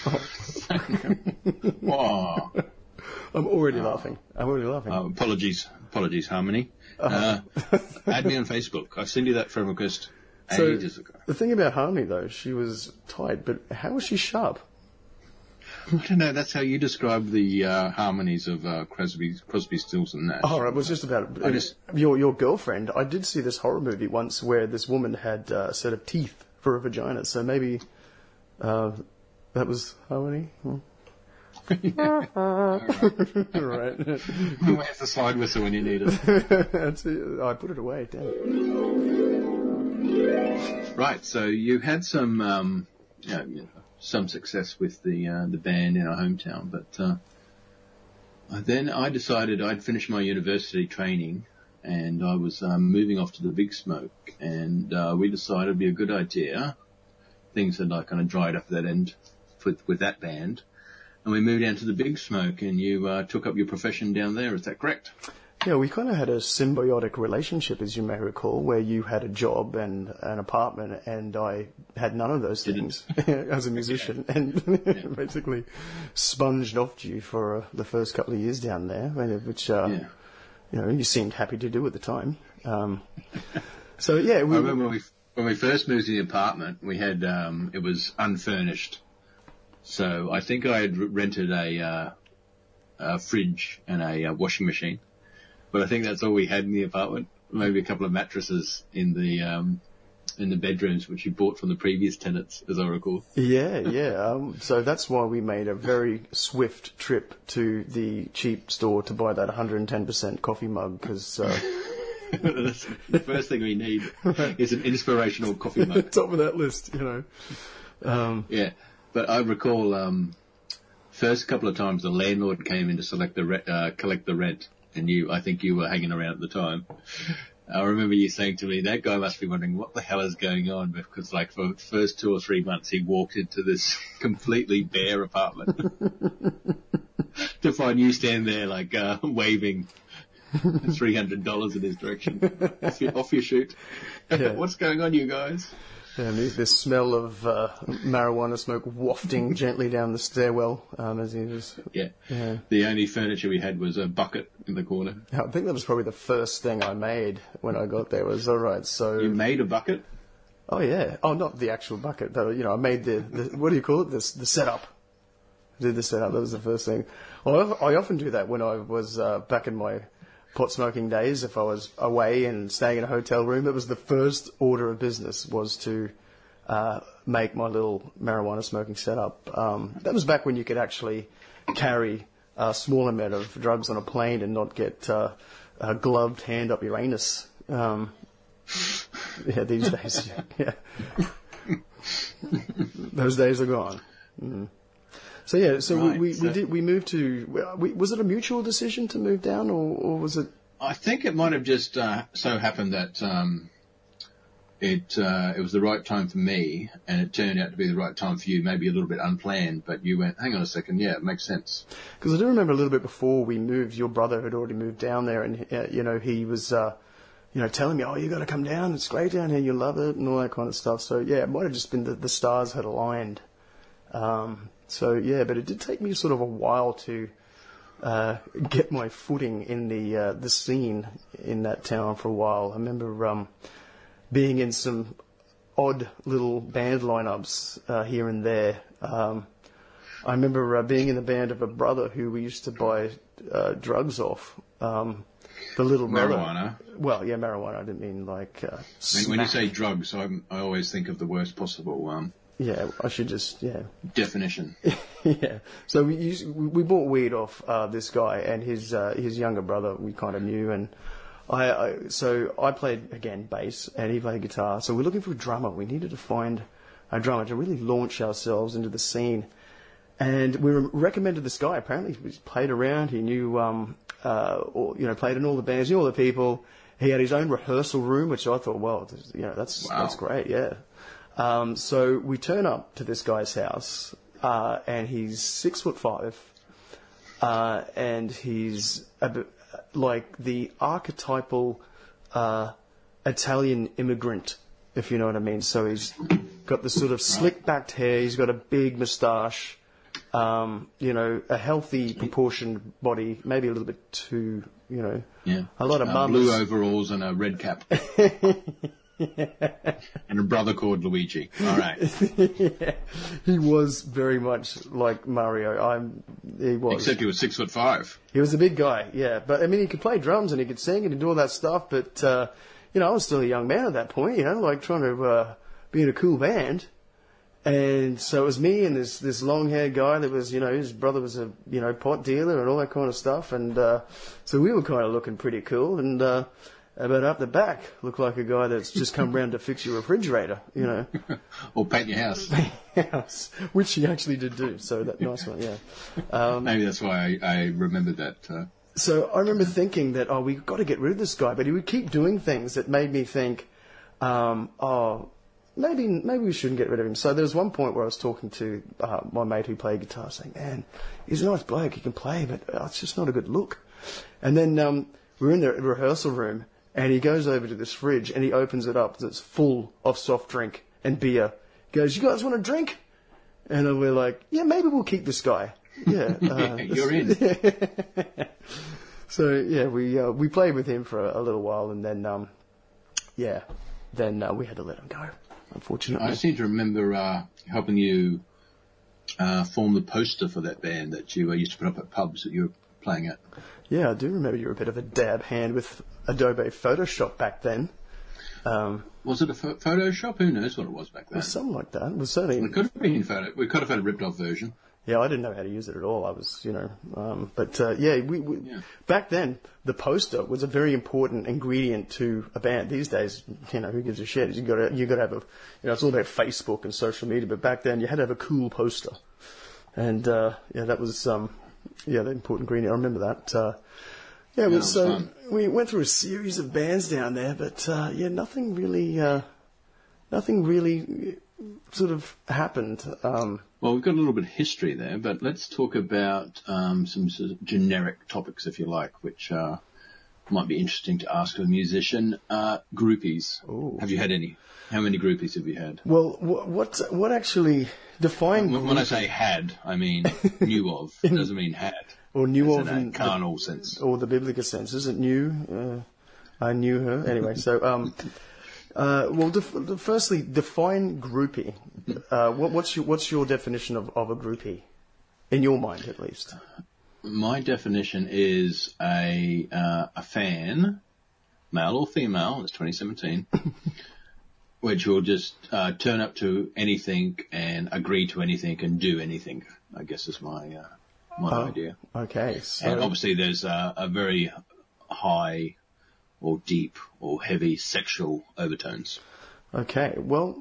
Whoa. I'm already oh. laughing. I'm already laughing. Uh, apologies, apologies, Harmony. Uh, add me on Facebook. I send you that friend request so, ages ago. The thing about Harmony, though, she was tight, but how was she sharp? I don't know. That's how you describe the uh, harmonies of uh, Crosby, Crosby, Stills and Nash. Oh, it was just about uh, just, your your girlfriend. I did see this horror movie once where this woman had uh, a set of teeth for a vagina, so maybe uh, that was Harmony. Hmm. Yeah. Right. Where's the slide whistle when you need it? That's it. I put it away. Damn. Right. So you had some, um, you know, you know, some success with the uh, the band in our hometown, but uh, then I decided I'd finished my university training, and I was um, moving off to the Big Smoke, and uh, we decided it'd be a good idea. Things had like kind of dried up at that end with with that band. And we moved down to the Big Smoke, and you uh, took up your profession down there. Is that correct? Yeah, we kind of had a symbiotic relationship, as you may recall, where you had a job and an apartment, and I had none of those things as a musician, yeah. and yeah. basically sponged off you for uh, the first couple of years down there, which uh, yeah. you know you seemed happy to do at the time. Um, so yeah, we, I remember when we when we first moved to the apartment, we had um, it was unfurnished. So I think I had rented a, uh, a fridge and a uh, washing machine, but I think that's all we had in the apartment. Maybe a couple of mattresses in the um, in the bedrooms, which you bought from the previous tenants, as I recall. Yeah, yeah. Um, so that's why we made a very swift trip to the cheap store to buy that one hundred ten percent coffee mug, because uh, that's the first thing we need is an inspirational coffee mug. Top of that list, you know. Um, yeah. But I recall, um, first couple of times the landlord came in to select the re- uh, collect the rent, and you, I think you were hanging around at the time. I remember you saying to me, that guy must be wondering what the hell is going on, because like for the first two or three months he walked into this completely bare apartment to find you stand there like, uh, waving three hundred dollars in his direction. Off your, off your shoot. Yeah. What's going on, you guys? Yeah, this smell of uh, marijuana smoke wafting gently down the stairwell um, as he was. Yeah. yeah. The only furniture we had was a bucket in the corner. I think that was probably the first thing I made when I got there. Was all right. So you made a bucket? Oh yeah. Oh, not the actual bucket. Though. You know, I made the, the what do you call it? This the setup. I did the setup. That was the first thing. Well, I often do that when I was uh, back in my pot smoking days. If I was away and staying in a hotel room, it was the first order of business was to uh, make my little marijuana smoking setup. Um, that was back when you could actually carry a small amount of drugs on a plane and not get uh, a gloved hand up your anus. Um, yeah, these days, yeah. Those days are gone. Mm. So yeah, so right, we, we, so we did we moved to. We, was it a mutual decision to move down, or, or was it? I think it might have just uh, so happened that um, it uh, it was the right time for me, and it turned out to be the right time for you. Maybe a little bit unplanned, but you went, "Hang on a second, yeah, it makes sense." Because I do remember a little bit before we moved, your brother had already moved down there, and uh, you know he was. Uh, You know, telling me, oh, you got to come down. It's great down here. You love it, and all that kind of stuff. So yeah, it might have just been that the stars had aligned. Um, so yeah, but it did take me sort of a while to uh, get my footing in the uh, the scene in that town for a while. I remember um, being in some odd little band lineups uh, here and there. Um, I remember uh, being in the band of a brother who we used to buy uh, drugs off. Um, The little brother. Marijuana? Well, yeah, marijuana. I didn't mean like... Uh, when, when you say drugs, I'm, I always think of the worst possible um, yeah, I should just, yeah. Definition. Yeah. So we used, we bought weed off uh, this guy and his uh, his younger brother. We kind of knew, and I, I so I played again bass and he played guitar. So we're looking for a drummer. We needed to find a drummer to really launch ourselves into the scene. And we were recommended this guy. Apparently, he played around. He knew, um, uh, or, you know, played in all the bands, knew all the people. He had his own rehearsal room, which I thought, well, you know, that's wow. that's great, yeah. Um, so we turn up to this guy's house, uh, and he's six foot five, uh, and he's a bit, like the archetypal uh, Italian immigrant, if you know what I mean. So he's got the sort of slick backed hair. He's got a big moustache. Um, you know, a healthy proportioned body, maybe a little bit too, you know, yeah. a lot of uh, mums. Blue overalls and a red cap. And a brother called Luigi. All right. Yeah. He was very much like Mario. I'm, he was. Except he was six foot five. He was a big guy, yeah. But, I mean, he could play drums and he could sing and he could do all that stuff. But, uh, you know, I was still a young man at that point, you know, like trying to uh, be in a cool band. And so it was me and this this long-haired guy that was, you know, his brother was a, you know, pot dealer and all that kind of stuff. And uh, so we were kind of looking pretty cool. And uh, but up the back looked like a guy that's just come round to fix your refrigerator, you know. Or paint your house. House, which he actually did do. So that nice one, yeah. Um, Maybe that's why I, I remembered that. Uh... So I remember thinking that, oh, we've got to get rid of this guy. But he would keep doing things that made me think, um, oh... Maybe maybe we shouldn't get rid of him. So there was one point where I was talking to uh, my mate who played guitar, saying, "Man, he's a nice bloke. He can play, but uh, it's just not a good look." And then um, we were in the rehearsal room, and he goes over to this fridge and he opens it up. It's full of soft drink and beer. He goes, "You guys want a drink?" And then we're like, "Yeah, maybe we'll keep this guy." Yeah, uh, you're in. So yeah, we uh, we played with him for a, a little while, and then um, yeah, then uh, we had to let him go. Unfortunately. I seem to remember uh, helping you uh, form the poster for that band that you uh, used to put up at pubs that you were playing at. Yeah, I do remember you were a bit of a dab hand with Adobe Photoshop back then. Um, was it a pho- Photoshop? Who knows what it was back then? It was something like that. It was certainly. It could have been photo. We could have had a ripped off version. Yeah, I didn't know how to use it at all. I was, you know, um, but uh, yeah, we, we yeah. back then the poster was a very important ingredient to a band. These days, you know, who gives a shit? You got to, you got to have a, you know, it's all about Facebook and social media. But back then, you had to have a cool poster, and uh, yeah, that was, um, yeah, the important ingredient. I remember that. Uh, yeah, yeah well, so fun. we went through a series of bands down there, but uh, yeah, nothing really, uh, nothing really sort of happened. Um, Well, we've got a little bit of history there, but let's talk about um, some sort of generic topics, if you like, which uh, might be interesting to ask a musician. Uh, groupies. Ooh. Have you had any? How many groupies have you had? Well, what what, what actually defined? When, when I say had, I mean knew of. It doesn't mean had. Or knew it's of in a carnal the, sense. Or the biblical sense. Isn't knew? Uh, I knew her. Anyway, so... Um, Uh, well, def- firstly, define groupie. Uh, what, what's your what's your definition of, of a groupie, in your mind at least? My definition is a uh, a fan, male or female. It's twenty seventeen, which will just uh, turn up to anything and agree to anything and do anything. I guess is my uh, my oh, idea. Okay, so and obviously there's a, a very high or deep or heavy sexual overtones. Okay, well,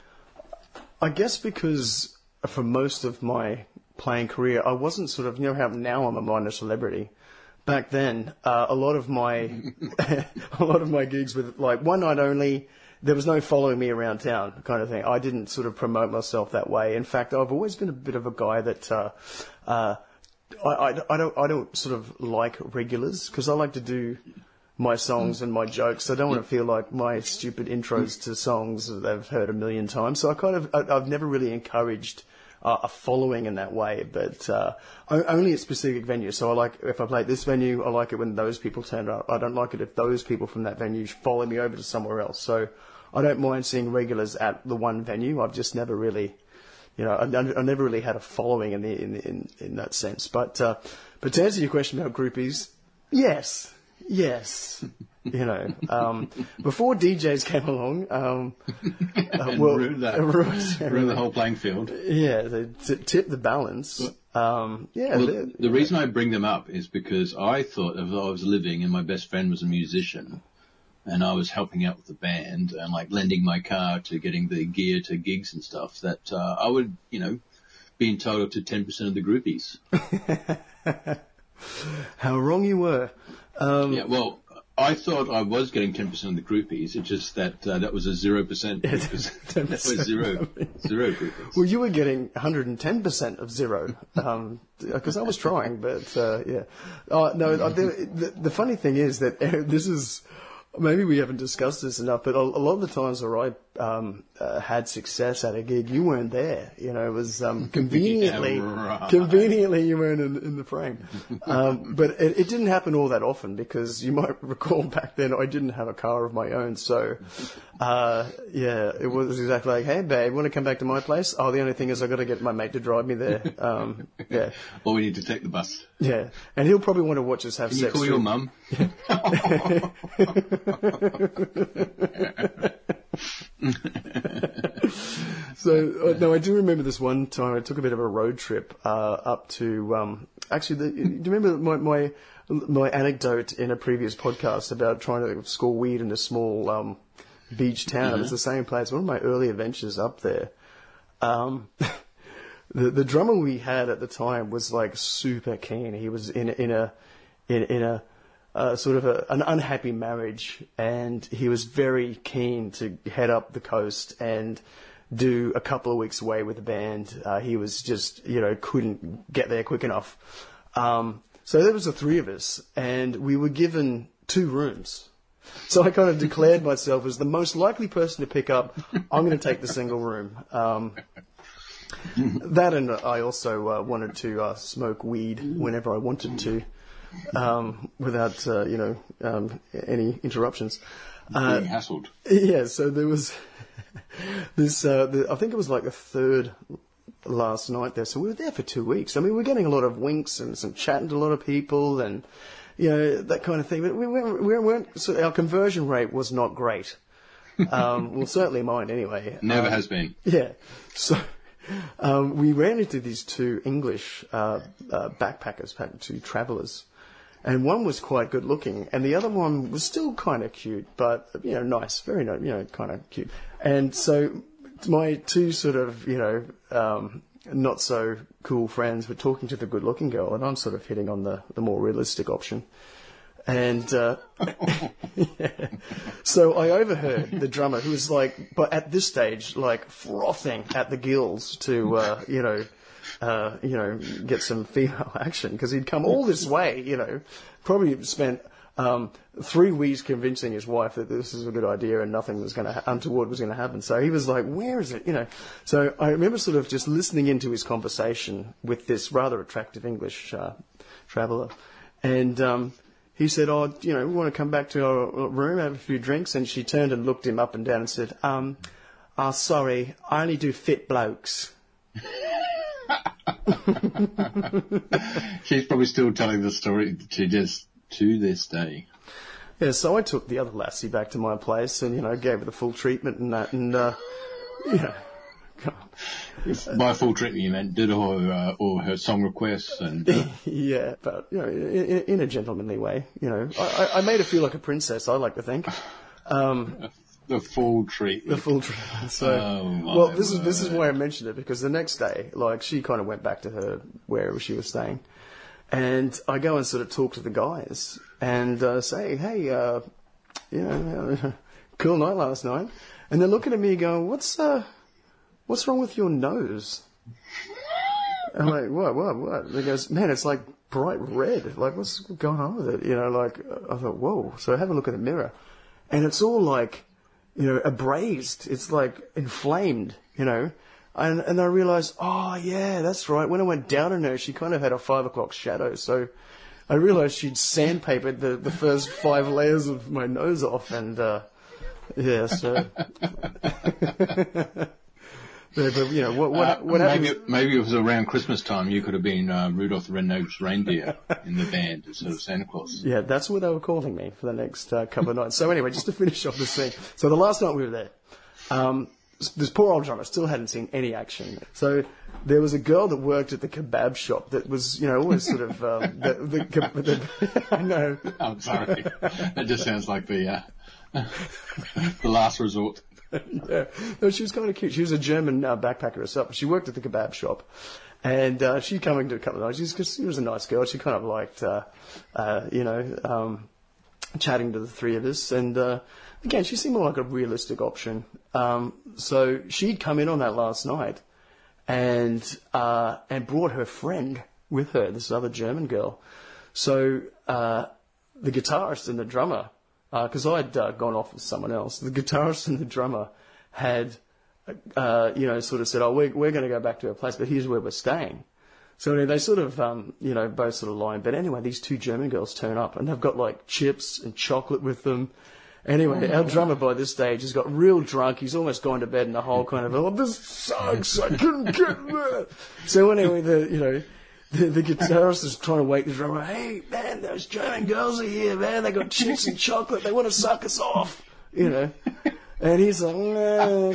I guess because for most of my playing career, I wasn't sort of, you know how now I'm a minor celebrity. Back then, uh, a lot of my a lot of my gigs were like one night only. There was no following me around town kind of thing. I didn't sort of promote myself that way. In fact, I've always been a bit of a guy that uh, uh, I, I, I don't I don't sort of like regulars because I like to do my songs and my jokes. I don't want to feel like my stupid intros to songs that they've heard a million times. So I kind of, I, I've never really encouraged uh, a following in that way, but uh, only at specific venues. So I like, if I play at this venue, I like it when those people turn up. I don't like it if those people from that venue follow me over to somewhere else. So I don't mind seeing regulars at the one venue. I've just never really, you know, I, I never really had a following in the, in, in, in that sense. But, uh, but to answer your question about groupies, yes. Yes. You know, um, before D Js came along, um, uh, and well, ruined, that, ruined, ruined the whole playing field. Yeah, they t- tip the balance. Um, yeah. Well, the yeah. reason I bring them up is because I thought if I was living and my best friend was a musician and I was helping out with the band and like lending my car to getting the gear to gigs and stuff, that uh, I would, you know, be entitled to ten percent of the groupies. How wrong you were. Um, yeah, well, I thought I was getting ten percent of the groupies. It's just that uh, that was a zero percent because that was zero, zero groupies. Well, you were getting one hundred ten percent of zero um, because I was trying, but uh, yeah. Uh, no, the, the, the funny thing is that this is, maybe we haven't discussed this enough, but a, a lot of the times where I um, uh, had success at a gig, you weren't there. You know, it was um, conveniently, yeah, right. conveniently you weren't in, in the frame. Um, but it, it didn't happen all that often because you might recall back then I didn't have a car of my own. So, uh, yeah, it was exactly like, hey, babe, want to come back to my place? Oh, the only thing is I've got to get my mate to drive me there. Um, yeah. Or we need to take the bus. Yeah. And he'll probably want to watch us have Can sex. you call your mum? So, uh, no, I do remember this one time I took a bit of a road trip uh, up to, um, actually, the, do you remember my, my my anecdote in a previous podcast about trying to score weed in a small um, beach town? Mm-hmm. It's the same place. One of my early adventures up there. Um, the the drummer we had at the time was like super keen. He was in in a in in a Uh, sort of a, an unhappy marriage, and he was very keen to head up the coast and do a couple of weeks away with the band. Uh, he was just, you know, couldn't get there quick enough. Um, so there was the three of us, and we were given two rooms. So I kind of declared myself as the most likely person to pick up. I'm going to take the single room. Um, that, and I also uh, wanted to uh, smoke weed whenever I wanted to. Um, without, uh, you know, um, any interruptions. Uh, Being hassled. Yeah, so there was this, uh, the, I think it was like the third last night there. So we were there for two weeks. I mean, we were getting a lot of winks and some chatting to a lot of people and, you know, that kind of thing. But we weren't, we weren't so our conversion rate was not great. Um, well, certainly mine anyway. Never um, has been. Yeah. So, um, we ran into these two English, uh, uh, backpackers, two travellers. And one was quite good looking, and the other one was still kind of cute, but, you know, nice, very, you know, kind of cute. And so my two sort of, you know, um, not so cool friends were talking to the good looking girl, and I'm sort of hitting on the, the more realistic option. And, uh, yeah. So I overheard the drummer, who was like, but at this stage, like frothing at the gills to, uh, you know, Uh, you know, get some female action, because he'd come all this way, you know, probably spent um, three weeks convincing his wife that this is a good idea and nothing was going to ha- untoward was going to happen. So he was like, "Where is it?" You know. So I remember sort of just listening into his conversation with this rather attractive English uh, traveller, and um, he said, "Oh, you know, we want to come back to our room, have a few drinks," and she turned and looked him up and down and said, "Um, oh, sorry, I only do fit blokes." She's probably still telling the story to just to this day. Yeah, so I took the other lassie back to my place and, you know, gave her the full treatment and that, and, uh, you know, by full treatment you meant did all her, uh, all her song requests and... Uh... yeah, but, you know, in, in a gentlemanly way, you know. I, I made her feel like a princess, I like to think. Um... The full treatment. The full treatment. So, oh, well, this word. is this is why I mentioned it, because the next day, like, she kind of went back to her wherever she was staying, and I go and sort of talk to the guys and uh, say, "Hey, uh, you know, cool night last night," and they're looking at me going, "What's uh, what's wrong with your nose?" I'm like, "What, what, what?" And he goes, "Man, it's like bright red. Like, what's going on with it?" You know, like, I thought, "Whoa!" So I have a look in the mirror, and it's all like, you know, abrased. It's like inflamed, you know. And and I realised, oh, yeah, that's right. When I went down on her, she kind of had a five o'clock shadow. So I realised she'd sandpapered the, the first five layers of my nose off. And, uh, yeah, so... But, but, you know, what, what, uh, what maybe, happens... maybe it was around Christmas time. You could have been uh, Rudolph the Red-Nosed Reindeer in the band instead of Santa Claus. Yeah, that's what they were calling me for the next uh, couple of nights. So anyway, just to finish off the scene. So the last night we were there, um, this poor old drummer still hadn't seen any action. So there was a girl that worked at the kebab shop that was, you know, always sort of... Um, the, the, the, I know. I'm sorry. That just sounds like the, uh, the last resort. Yeah, no, she was kind of cute. She was a German uh, backpacker herself. She worked at the kebab shop, and uh, she'd come into a couple of nights. She was, she was a nice girl. She kind of liked, uh, uh, you know, um, chatting to the three of us. And uh, again, she seemed more like a realistic option. Um, so she'd come in on that last night, and uh, and brought her friend with her, this other German girl. So uh, the guitarist and the drummer. Because uh, I'd uh, gone off with someone else. The guitarist and the drummer had, uh, you know, sort of said, oh, we're, we're going to go back to our place, but here's where we're staying. So anyway, they sort of, um, you know, both sort of lie in bed. Anyway, these two German girls turn up, and they've got, like, chips and chocolate with them. Anyway, our drummer by this stage has got real drunk. He's almost gone to bed in the whole kind of, oh, this sucks, I couldn't get there. So anyway, the, you know... The, the guitarist is trying to wake the drummer. Hey, man, those German girls are here, man. They got chips and chocolate. They want to suck us off, you know. And he's like, no,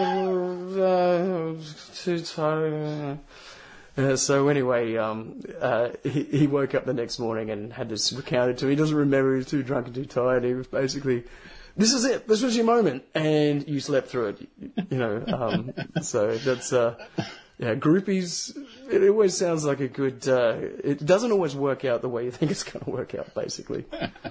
too tired. Uh, so anyway, um, uh, he, he woke up the next morning and had this recounted to him. He doesn't remember. He was too drunk and too tired. He was basically, this is it. This was your moment, and you slept through it. You know. Um, so that's. Uh, Yeah, groupies, it always sounds like a good, uh, it doesn't always work out the way you think it's going to work out, basically.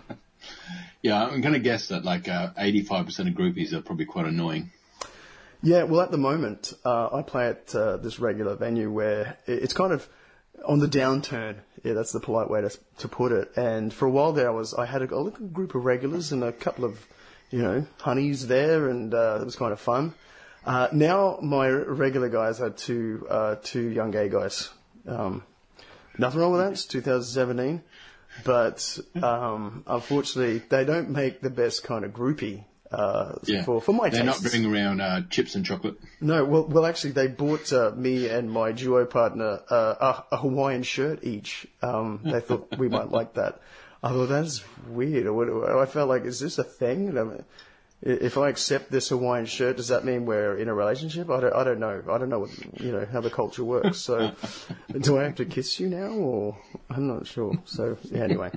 Yeah, I'm going to guess that like uh, eighty-five percent of groupies are probably quite annoying. Yeah, well, at the moment, uh, I play at uh, this regular venue where it's kind of on the downturn. Yeah, that's the polite way to to put it. And for a while there, I was, I had a, a little group of regulars and a couple of, you know, honeys there, and uh, it was kind of fun. Uh, now my regular guys are two uh, two young gay guys. Um, nothing wrong with that. It's two thousand seventeen, but um, unfortunately they don't make the best kind of groupie uh, yeah. for for my They're tastes. not bringing around uh, chips and chocolate. No, well, well, actually, they bought uh, me and my duo partner uh, a, a Hawaiian shirt each. Um, they thought we might like that. I thought that's weird. I felt like, is this a thing? And I'm, if I accept this Hawaiian shirt, does that mean we're in a relationship? I don't, I don't know. I don't know what, you know, how the culture works. So do I have to kiss you now, or I'm not sure. So yeah, anyway.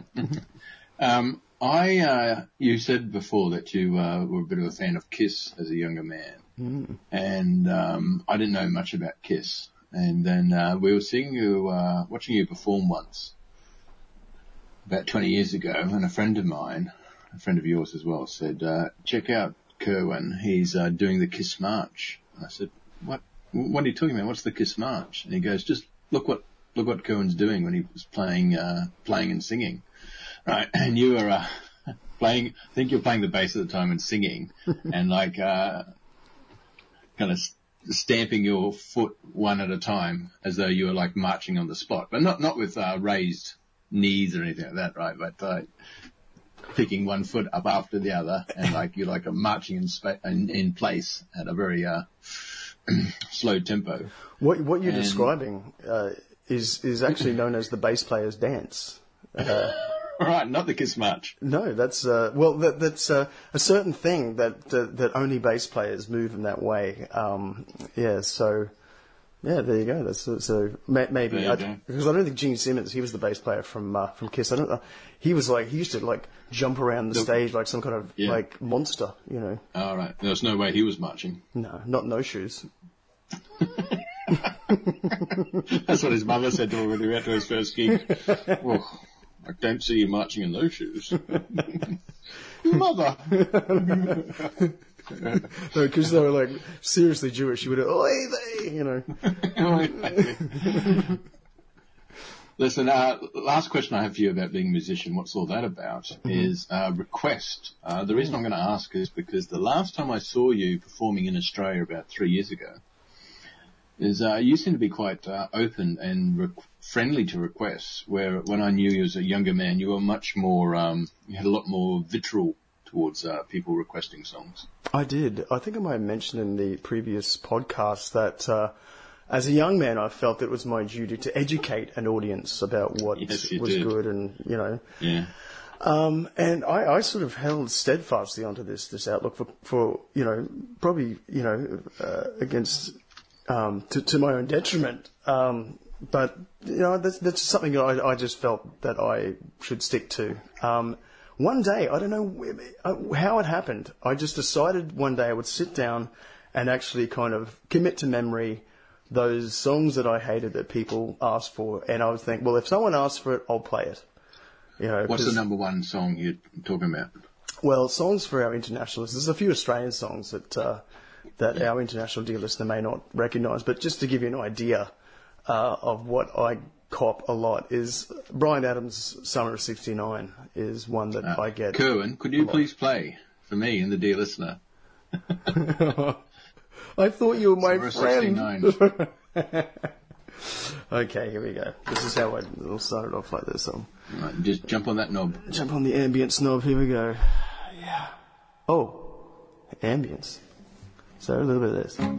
Um, I, uh, you said before that you, uh, were a bit of a fan of Kiss as a younger man. Mm. And, um, I didn't know much about Kiss. And then, uh, we were seeing you, uh, watching you perform once about twenty years ago, and a friend of mine, a friend of yours as well, said, uh, check out Kerwin. He's, uh, doing the Kiss March. And I said, what, what are you talking about? What's the Kiss March? And he goes, just look what, look what Kerwin's doing when he was playing, uh, playing and singing. Right. And you were, uh, playing, I think you were playing the bass at the time and singing and like, uh, kind of stamping your foot one at a time as though you were like marching on the spot, but not, not with, uh, raised knees or anything like that, right? But, uh, picking one foot up after the other, and like you're like a marching in, spa- in, in place at a very uh, slow tempo. What what you're and, describing uh, is is actually known as the bass player's dance. Uh, right, not the Kiss March. No, that's uh, well, that, that's uh, a certain thing that uh, that only bass players move in that way. Um, yeah, so. Yeah, there you go. That's so, so maybe I, because I don't think Gene Simmons, he was the bass player from uh, from Kiss. I don't know. He was like he used to like jump around the, the stage like some kind of yeah. like monster, you know. All right, there's no way he was marching. No, not no shoes. That's what his mother said to him when he went to his first gig. Well, I don't see you marching in those shoes, mother. No, because they were like seriously Jewish. You would have, oi, they, you know. Listen, uh, last question I have for you about being a musician, what's all that about, mm-hmm. is uh, request. Uh, the reason I'm going to ask is because the last time I saw you performing in Australia about three years ago, is uh, you seem to be quite uh, open and re- friendly to requests, where when I knew you as a younger man, you were much more, um, you had a lot more vitriol towards uh, people requesting songs. I did. I think I might have mentioned in the previous podcast that uh, as a young man, I felt it was my duty to educate an audience about what Yes, was did. good and, you know. Yeah. Um, and I, I sort of held steadfastly onto this, this outlook for, for, you know, probably, you know, uh, against, um, to, to my own detriment. Um, but, you know, that's, that's something that I, I just felt that I should stick to. Um, one day, I don't know how it happened. I just decided one day I would sit down and actually kind of commit to memory those songs that I hated that people asked for. And I would think, well, if someone asks for it, I'll play it. You know, what's the number one song you're talking about? Well, songs for our internationalists. There's a few Australian songs that uh, that our international dear listener may not recognise, but just to give you an idea uh, of what I cop a lot is Bryan Adams' "Summer of sixty-nine" is one that Uh, I get. Kerwin, could you please play for me and the dear listener? I thought you were my Summer of friend. Okay, here we go. This is how I will start it off like this. Um, Right, just jump on that knob. Jump on the ambience knob. Here we go. Yeah. Oh, ambience. So a little bit of this.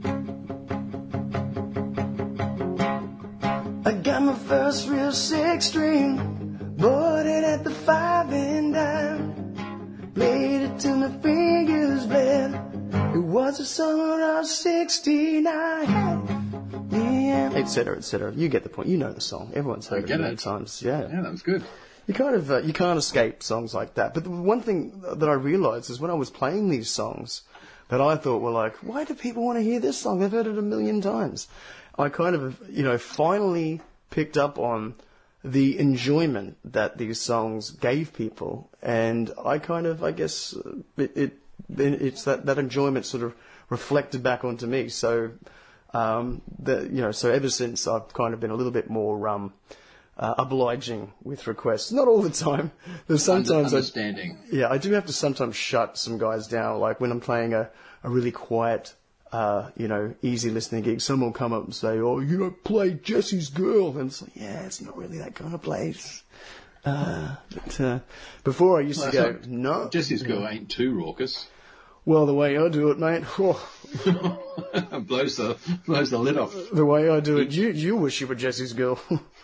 I got my first real six string, bought it at the five and dime, played it till my fingers bled. It was the summer of sixty-nine. Yeah, et cetera, et cetera. You get the point. You know the song. Everyone's heard I it get many it. times. Yeah. Yeah, that was good. You kind of uh, you can't escape songs like that. But the one thing that I realised is when I was playing these songs, that I thought were like, why do people want to hear this song? They've heard it a million times. I kind of, you know, finally picked up on the enjoyment that these songs gave people, and I kind of, I guess, uh, it, it it's that that enjoyment sort of reflected back onto me. So. Um, the, you know, so ever since I've kind of been a little bit more um, uh, obliging with requests. Not all the time. There's sometimes Understanding. I, yeah, I do have to sometimes shut some guys down. Like when I'm playing a, a really quiet, uh, you know, easy listening gig, someone will come up and say, "Oh, you don't play Jesse's Girl," and it's like, yeah, it's not really that kind of place. Uh, but, uh, before I used Well, to go, not- no. Jesse's Girl ain't too raucous. Well, the way I do it, mate. Oh. blows the blows the lid off. The way I do it, you you wish you were Jesse's Girl.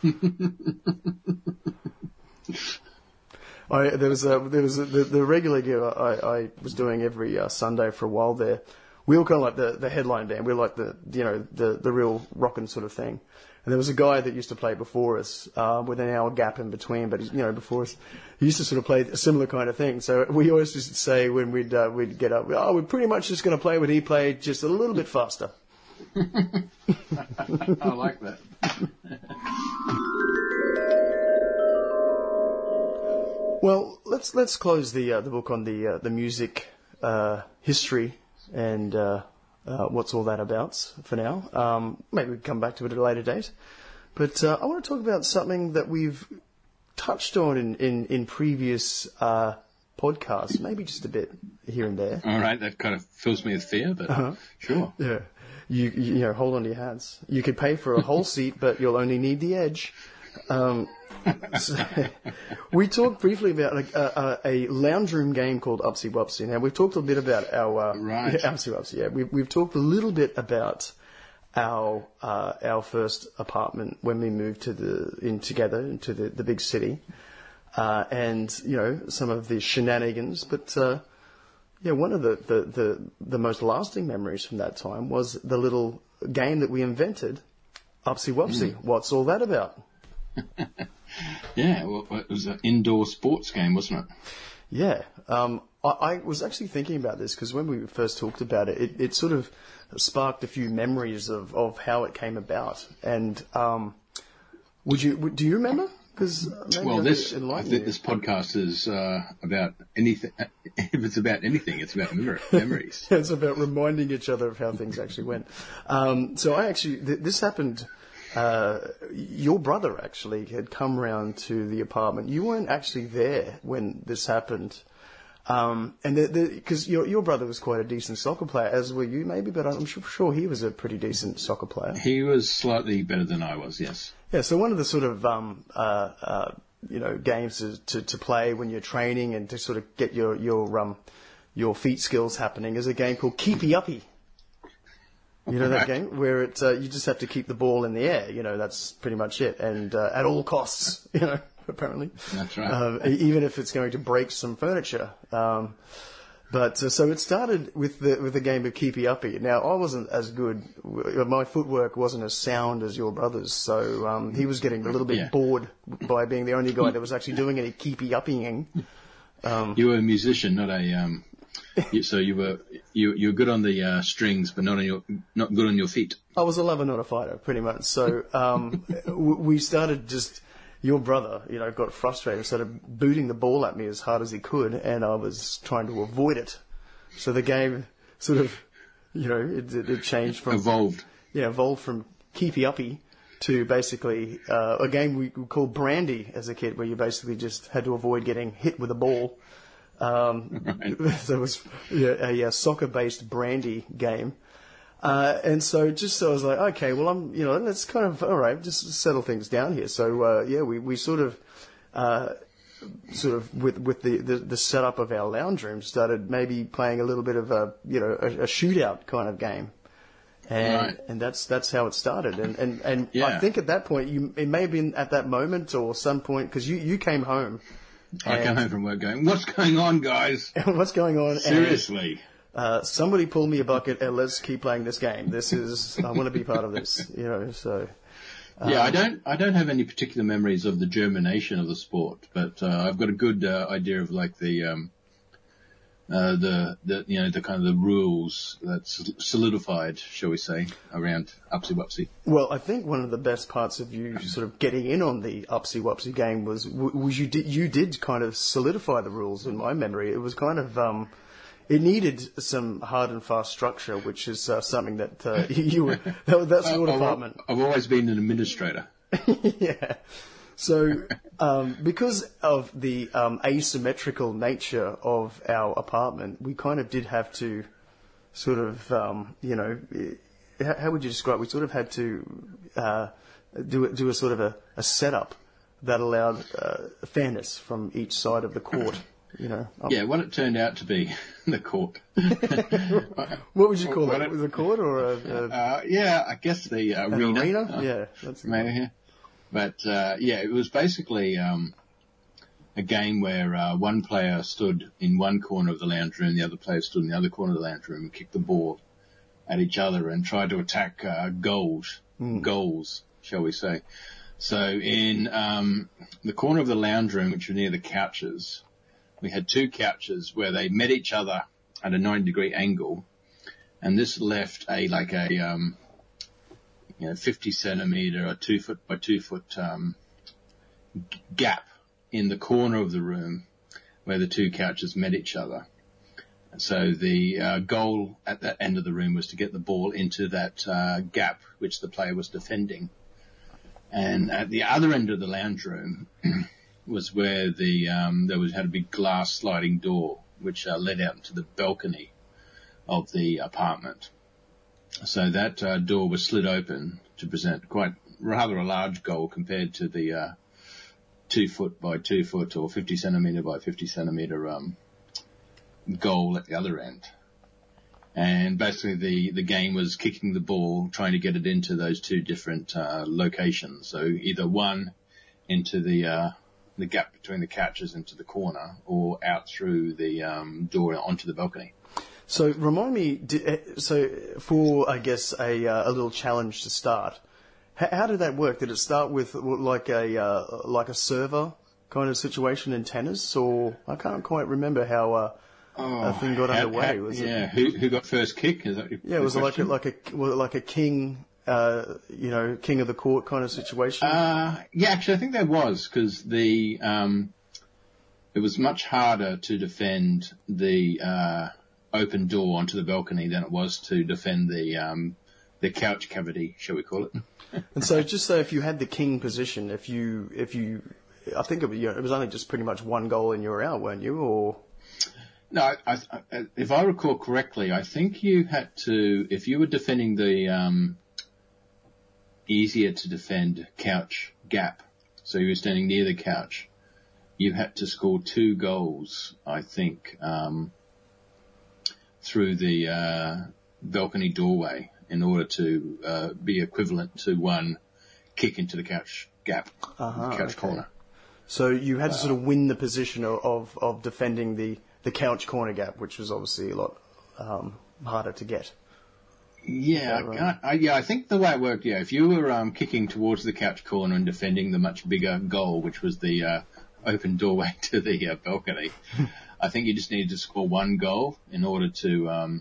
I there was a, there was a, the, the regular gig I, I was doing every uh, Sunday for a while there. We were kind of like the, the headline band. We were like the you know the the real rockin' sort of thing. And there was a guy that used to play before us, uh, with an hour gap in between, but, you know, before us, he used to sort of play a similar kind of thing. So we always used to say when we'd, uh, we'd get up, oh, we're pretty much just going to play what he played, just a little bit faster. I like that. Well, let's, let's close the, uh, the book on the, uh, the music, uh, history and, uh, Uh, what's all that about for now? Um, maybe we can come back to it at a later date. But uh, I want to talk about something that we've touched on in, in, in previous uh, podcasts, maybe just a bit here and there. All right, that kind of fills me with fear, but Uh-huh. sure. Yeah. You, you, you know, hold on to your hats. You could pay for a whole seat, but you'll only need the edge. Um, so we talked briefly about a, a, a lounge room game called Upsy Wupsy. Now, we've talked a bit about our... Uh, Right. Yeah, Upsy Wupsy, yeah. We've, we've talked a little bit about our uh, our first apartment when we moved to the in together into the, the big city. Uh, and, you know, some of the shenanigans. But, uh, yeah, one of the, the, the, the most lasting memories from that time was the little game that we invented, Upsy Wupsy. Mm. What's all that about? Yeah, well, it was an indoor sports game, wasn't it? Yeah. Um, I, I was actually thinking about this because when we first talked about it, it, it sort of sparked a few memories of, of how it came about. And um, would you would, do you remember? Because well, this I think this podcast is uh, about anything. If it's about anything, it's about memory, memories. It's about reminding each other of how things actually went. Um, so I actually th- this happened. Uh, your brother actually had come round to the apartment. You weren't actually there when this happened. Um, and because your your brother was quite a decent soccer player, as were you maybe, but I'm sure, sure he was a pretty decent soccer player. He was slightly better than I was, yes. Yeah, so one of the sort of, um, uh, uh, you know, games to, to, to play when you're training and to sort of get your, your, um, your feet skills happening is a game called Keepy Uppy. You know that game where it uh, you just have to keep the ball in the air. You know, that's pretty much it, and uh, at all costs. You know, apparently. That's right. Uh, even if it's going to break some furniture. Um, but uh, so it started with the with the game of Keepy Uppy. Now I wasn't as good. My footwork wasn't as sound as your brother's, so um, he was getting a little bit Yeah. bored by being the only guy that was actually doing any Keepy Uppying. Um, You were a musician, not a. Um, you, so you were you you were good on the uh, strings, but not on your not good on your feet. I was a lover, not a fighter, pretty much. So um, w- we started just. Your brother, you know, got frustrated and started booting the ball at me as hard as he could, and I was trying to avoid it. So the game sort of, you know, it, it, it changed from Evolved. yeah, evolved from Keepy Uppy to basically uh, a game we called Brandy as a kid, where you basically just had to avoid getting hit with a ball. Um, Right. So it was yeah, a, a soccer-based Brandy game. Uh, and so just so I was like, okay, well, I'm, you know, let's kind of, all right, just settle things down here. So, uh, yeah, we, we sort of, uh, sort of with, with the, the, the setup of our lounge room started maybe playing a little bit of a, you know, a, a shootout kind of game. And, Right. and that's, that's how it started. And, and, and I Yeah. think at that point, you, it may have been at that moment or some point, because you, you came home. I come home from work going, what's going on, guys? What's going on? And, Seriously. Uh, somebody pull me a bucket and let's keep playing this game. This is, I want to be part of this, you know, so. Um, Yeah, I don't. I don't have any particular memories of the germination of the sport, but uh, I've got a good uh, idea of like the, um, uh, the, the, you know, the kind of the rules that's solidified, shall we say, around Upsy Wupsy. Well, I think one of the best parts of you sort of getting in on the Upsy Wupsy game was, was you did, you did kind of solidify the rules in my memory. It was kind of, um, it needed some hard and fast structure, which is uh, something that uh, you were, that, that's your I've, department. I've always been an administrator. Yeah. So, um, because of the um, asymmetrical nature of our apartment, we kind of did have to sort of, um, you know, how, how would you describe it? We sort of had to uh, do, a- do a sort of a, a setup that allowed uh, fairness from each side of the court, you know. Um, Yeah, what it turned out to be, the court. What would you call What it? it- Was it a court or a, a, Uh, yeah, I guess the uh, an arena. arena? Uh, Yeah, that's Maybe, yeah. But, uh, yeah, it was basically, um, a game where, uh, one player stood in one corner of the lounge room, the other player stood in the other corner of the lounge room and kicked the ball at each other and tried to attack, uh, goals, goals, shall we say. So in, um, the corner of the lounge room, which was near the couches, we had two couches where they met each other at a ninety degree angle. And this left a, like a, um, you know, fifty centimetre or two foot by two foot um, g- gap in the corner of the room where the two couches met each other. And so the uh, goal at that end of the room was to get the ball into that uh, gap which the player was defending. And at the other end of the lounge room was where the um, there was had a big glass sliding door which uh, led out into the balcony of the apartment. So that uh, door was slid open to present quite rather a large goal compared to the uh, two foot by two foot or fifty centimetre by fifty centimetre um, goal at the other end. And basically the, the game was kicking the ball, trying to get it into those two different uh, locations. So either one into the uh, the gap between the couches into the corner or out through the um, door onto the balcony. So remind me, di- eh, so for, I guess, a, uh, a little challenge to start, how, how did that work? Did it start with like a uh, like a server kind of situation in tennis, or I can't quite remember how uh, Oh, a thing got how- underway? how- Was yeah, it? who who got first kick? Is that your Yeah, was it like a, question? like a was it like a king, uh, you know, king of the court kind of situation? Uh, yeah, actually, I think there was because the um, it was much harder to defend the uh, open door onto the balcony than it was to defend the um, the couch cavity, shall we call it? And so, just so if you had the king position, if you if you, I think it was, you know, it was only just pretty much one goal and you were out, weren't you? Or No, I, I, I- if I recall correctly, I think you had to, if you were defending the um, easier to defend couch gap, so you were standing near the couch, you had to score two goals, I think, um, through the uh, balcony doorway in order to uh, be equivalent to one kick into the couch gap, Uh-huh, the couch okay. corner. So you had to sort of win the position of, of, of defending the, the couch corner gap, which was obviously a lot um, harder to get. Yeah, right? I can't, I, yeah. I think the way it worked, yeah, if you were um, kicking towards the couch corner and defending the much bigger goal, which was the uh, open doorway to the uh, balcony, I think you just needed to score one goal in order to um,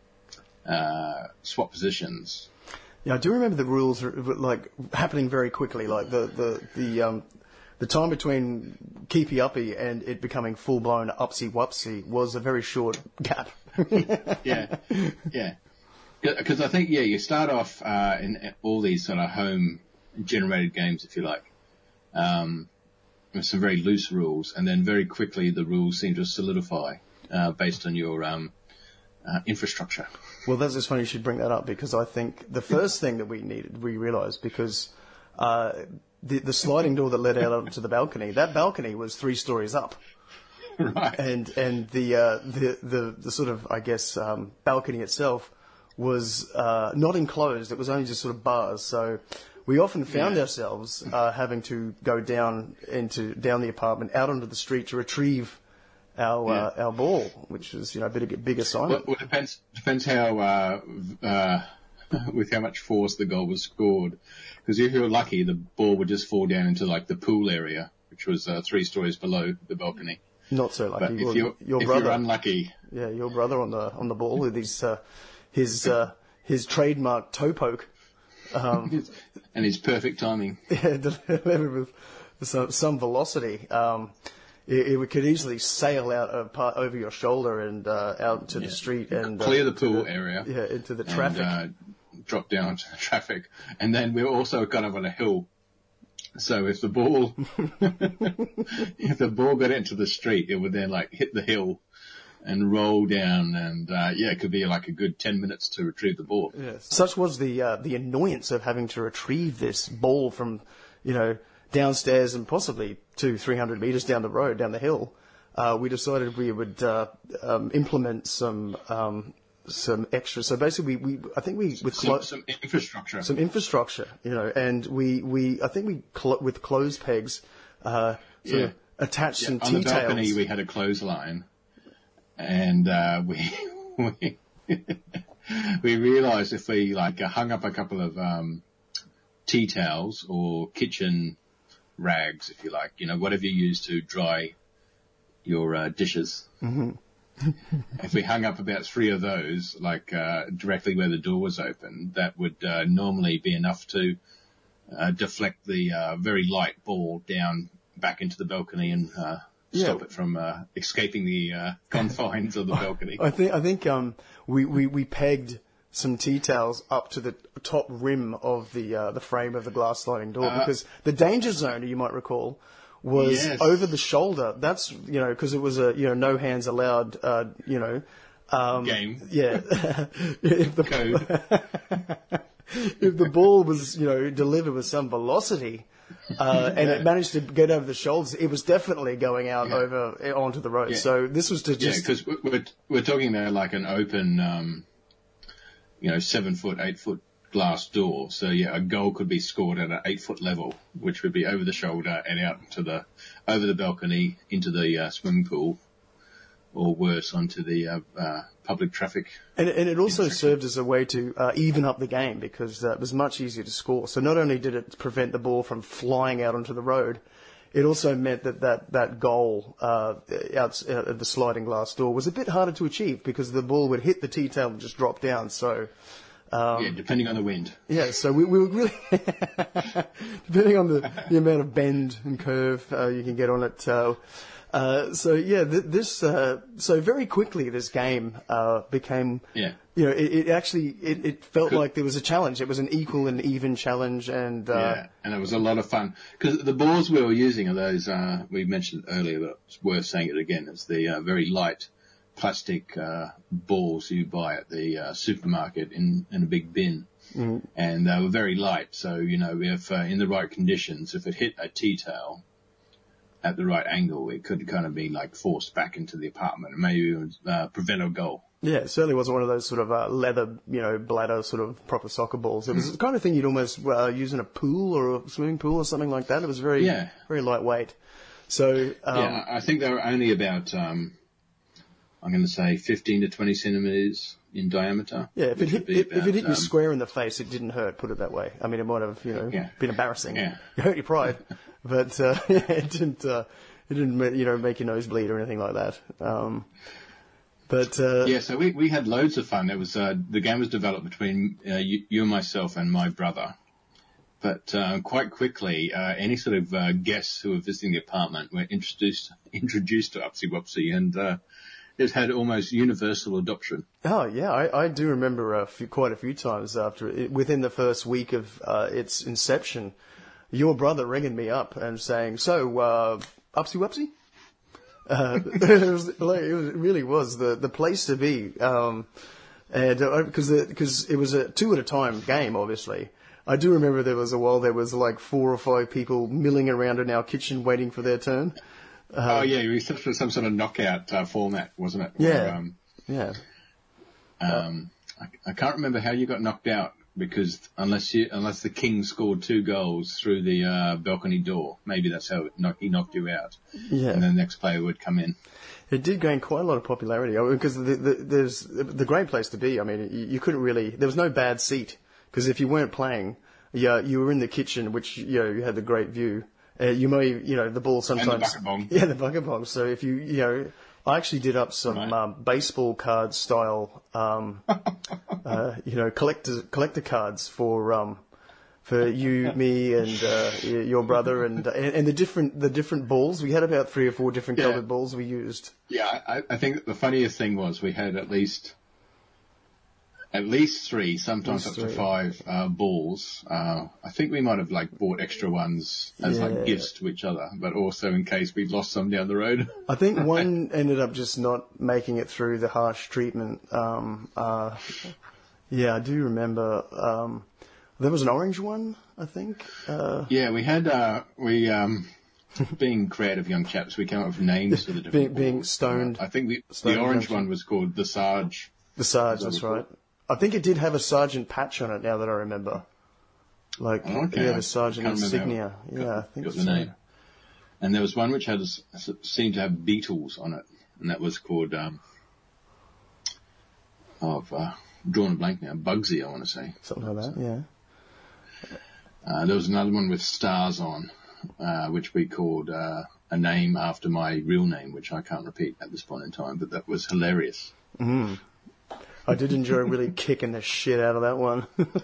uh, swap positions. Yeah, I do remember the rules were, were, like happening very quickly. Like the the the um, the time between keepy uppy and it becoming full blown upsy wupsy was a very short gap. yeah, yeah. Because I think, yeah, you start off uh, in all these sort of home-generated games, if you like, um, with some very loose rules, and then very quickly the rules seem to solidify uh, based on your um, uh, infrastructure. Well, that's just funny you should bring that up, because I think the first thing that we needed, we realised, because uh, the, the sliding door that led out onto the balcony, that balcony was three stories up. Right. And and the, uh, the, the, the sort of, I guess, um, balcony itself was uh, not enclosed. It was only just sort of bars. So we often found Yeah. ourselves uh, having to go down into down the apartment, out onto the street to retrieve our Yeah. uh, our ball, which was, you know, a bit of a big assignment. Well, well, it depends, depends how, uh, uh, with how much force the goal was scored. Because if you were lucky, the ball would just fall down into like the pool area, which was uh, three stories below the balcony. Not so lucky. But if Well, you're, your if brother, you're unlucky, yeah, your brother on the on the ball with his uh, his uh, his trademark toe poke. Um, and his perfect timing. Yeah, delivered with some, some velocity. Um, it, it could easily sail out of part over your shoulder and uh, out to Yeah. the street and uh, Clear the into pool area. Yeah, into the traffic. And, uh, drop down to the traffic. And then we're also kind of on a hill. So if the ball, if the ball got into the street, it would then like hit the hill and roll down, and uh, yeah, it could be like a good ten minutes to retrieve the ball. Yes. Such was the uh, the annoyance of having to retrieve this ball from, you know, downstairs and possibly two, three hundred meters down the road, down the hill. Uh, we decided we would uh, um, implement some um, some extra. So basically, we, we I think we with Some, clo- some infrastructure. some infrastructure, you know, and we, we I think we cl- with clothes pegs uh, sort Yeah. of attached Yeah, some on the T-tails. balcony, we had a clothesline, and uh, we we we realised if we like uh, hung up a couple of um, tea towels or kitchen rags, if you like, you know, whatever you use to dry your uh, dishes. Mm-hmm. If we hung up about three of those, like uh, directly where the door was open, that would uh, normally be enough to uh, deflect the uh, very light ball down back into the balcony and uh, stop Yeah. it from uh, escaping the uh, confines of the balcony. I think I think um, we, we, we pegged some tea towels up to the top rim of the uh, the frame of the glass sliding door, Uh, because the danger zone, you might recall, was Yes. over the shoulder. That's, you know, because it was a, you know, no hands allowed, uh, you know. Um, Game. Yeah. if the Code. if the ball was, you know, delivered with some velocity, uh, and it managed to get over the shoulders, it was definitely going out Yeah. over onto the road. Yeah. So this was to Yeah, just because we're, we're talking about like an open, um, you know, seven foot, eight foot glass door. So yeah, a goal could be scored at an eight foot level, which would be over the shoulder and out to the, over the balcony into the uh, swimming pool, or worse, onto the uh, uh, public traffic. And, and it also Interesting. served as a way to uh, even up the game, because uh, it was much easier to score. So not only did it prevent the ball from flying out onto the road, it also meant that that, that goal uh, out, out of the sliding glass door was a bit harder to achieve, because the ball would hit the tea towel and just drop down. So um, Yeah, depending on the wind. yeah, so we, we were really, depending on the, the amount of bend and curve uh, you can get on it. Uh, uh, so yeah, th- this, uh, so very quickly this game uh, became, Yeah. you know, it, it actually, it, it felt Could- like there was a challenge. It was an equal and even challenge, and uh, Yeah, and it was a lot of fun. Because the balls we were using are those, uh, we mentioned earlier, but it's worth saying it again. It's the uh, very light plastic uh, balls you buy at the uh, supermarket in, in a big bin. Mm-hmm. And they were very light. So, you know, if uh, in the right conditions, if it hit a tea towel at the right angle, it could kind of be like forced back into the apartment and maybe even uh, prevent a goal. Yeah, it certainly wasn't one of those sort of uh, leather, you know, bladder sort of proper soccer balls. It was the kind of thing you'd almost uh, use in a pool or a swimming pool or something like that. It was very, Yeah. very lightweight. So, um, Yeah, I think they were only about, um, I'm going to say fifteen to twenty centimetres in diameter. yeah, if it which hit would be if, if about, it hit you um, square in the face, it didn't hurt. Put it that way. I mean, it might have, you know, Yeah. been embarrassing. Yeah. It hurt your pride, but uh, it didn't. Uh, it didn't, you know, make your nose bleed or anything like that. Um, but uh, Yeah, so we, we had loads of fun. It was uh, the game was developed between uh, you, you and myself and my brother. But uh, quite quickly, uh, any sort of uh, guests who were visiting the apartment were introduced introduced to Upsy Wopsy, and uh, it had almost universal adoption. Oh yeah, I, I do remember a few, quite a few times after it, within the first week of uh, its inception, your brother ringing me up and saying, "So, uh, Upsy Wopsy." Uh, it, was, like, it, was, it really was the the place to be, um, and because uh, because it was a two at a time game, obviously. I do remember there was a while there was like four or five people milling around in our kitchen waiting for their turn. Uh, oh yeah, it was some, some sort of knockout uh, format, wasn't it? Yeah, Where, um, yeah. Um, I, I can't remember how you got knocked out because unless you unless the king scored two goals through the uh, balcony door, maybe that's how it knock, he knocked you out. Yeah, and then the next player would come in. It did gain quite a lot of popularity because the, the, there's the great place to be. I mean, you, you couldn't really there was no bad seat. Because if you weren't playing, yeah, you were in the kitchen, which, you know, you had the great view. Uh, you may, you know, the ball sometimes. And the bucket bong. Yeah, the bucket bong. So if you, you know, I actually did up some Right. um, baseball card style, um, uh, you know, collector collector cards for um, for you, me, and uh, y- your brother, and, and and the different the different balls. We had about three or four different Yeah. coloured balls we used. Yeah, I, I think the funniest thing was we had at least at least three, sometimes At least up to three. five uh, balls. Uh, I think we might have like bought extra ones as Yeah. like gifts to each other, but also in case we lost some down the road. I think one ended up just not making it through the harsh treatment. Um, uh, yeah, I do remember. Um, there was an orange one, I think. Uh, Yeah, we had uh, we um, being creative young chaps, we came up with names for the different Being- being balls. stoned- I think the, stoned the orange junction. one was called the Sarge. the Sarge, Is that that's what right. I think it did have a sergeant patch on it. Now that I remember, like Okay, yeah, I the sergeant can't remember insignia. how- Yeah, got- I think got so. the name. And there was one which had a s- s- seemed to have Beatles on it, and that was called um, oh, I've uh, drawn a blank now. Bugsy, I want to say. Something like that. Yeah. Uh, there was another one with stars on, uh, which we called uh, a name after my real name, which I can't repeat at this point in time, but that was hilarious. Mm. I did enjoy really kicking the shit out of that one.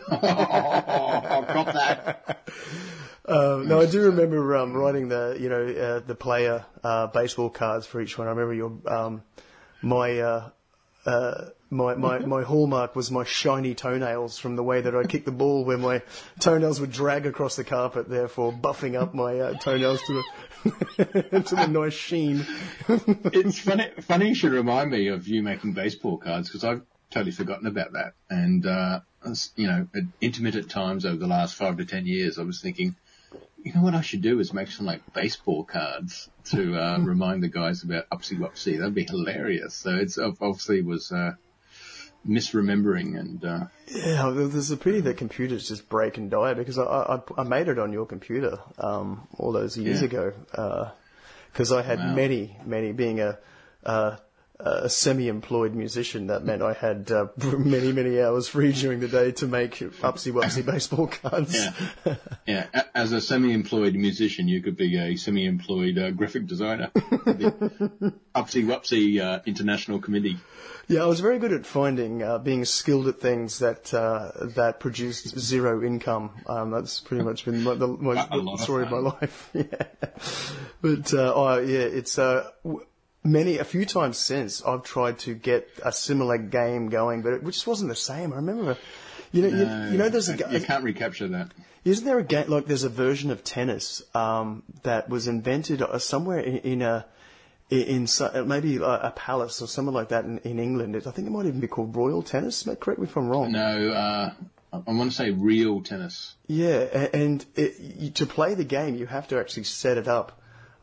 Oh, cop that. Um, no, I do remember um, writing the, you know, uh, the player uh, baseball cards for each one. I remember your, um, my, uh, uh, my, my, my hallmark was my shiny toenails from the way that I kicked the ball, where my toenails would drag across the carpet, therefore buffing up my uh, toenails to the to the nice sheen. It's funny, funny you should remind me of you making baseball cards, because I've totally forgotten about that. And, uh, as- you know, at intermittent times over the last five to ten years, I was thinking, you know what I should do is make some like baseball cards to uh, remind the guys about Upsy Wopsy. That'd be hilarious. So it's obviously was uh, misremembering and uh, Yeah, there's a pity that computers just break and die, because I, I, I made it on your computer um, all those years Yeah. ago, because I had Wow. many, many, being a, uh, a semi-employed musician, that meant I had uh, many, many hours free during the day to make upsy-wupsy baseball cards. yeah, yeah. A- As a semi-employed musician, you could be a semi-employed uh, graphic designer. The Upsy Wopsy uh, International Committee. Yeah, I was very good at finding, uh, being skilled at things that uh, that produced zero income. Um, that's pretty much been my, the, my, A- a lot the of story of my fun. life. Yeah, but uh, oh, yeah, it's uh, w- many a few times since I've tried to get a similar game going, but it just wasn't the same. I remember, you know, you, you know, there's a you ga- can't recapture that. isn't there a game like there's a version of tennis um, that was invented uh, somewhere in, in a in, in so- maybe a, a palace or something like that in, in England? It, I think it might even be called Royal Tennis. Correct me if I'm wrong. No, uh, I, I want to say real tennis. Yeah, a- and it, you, to play the game, you have to actually set it up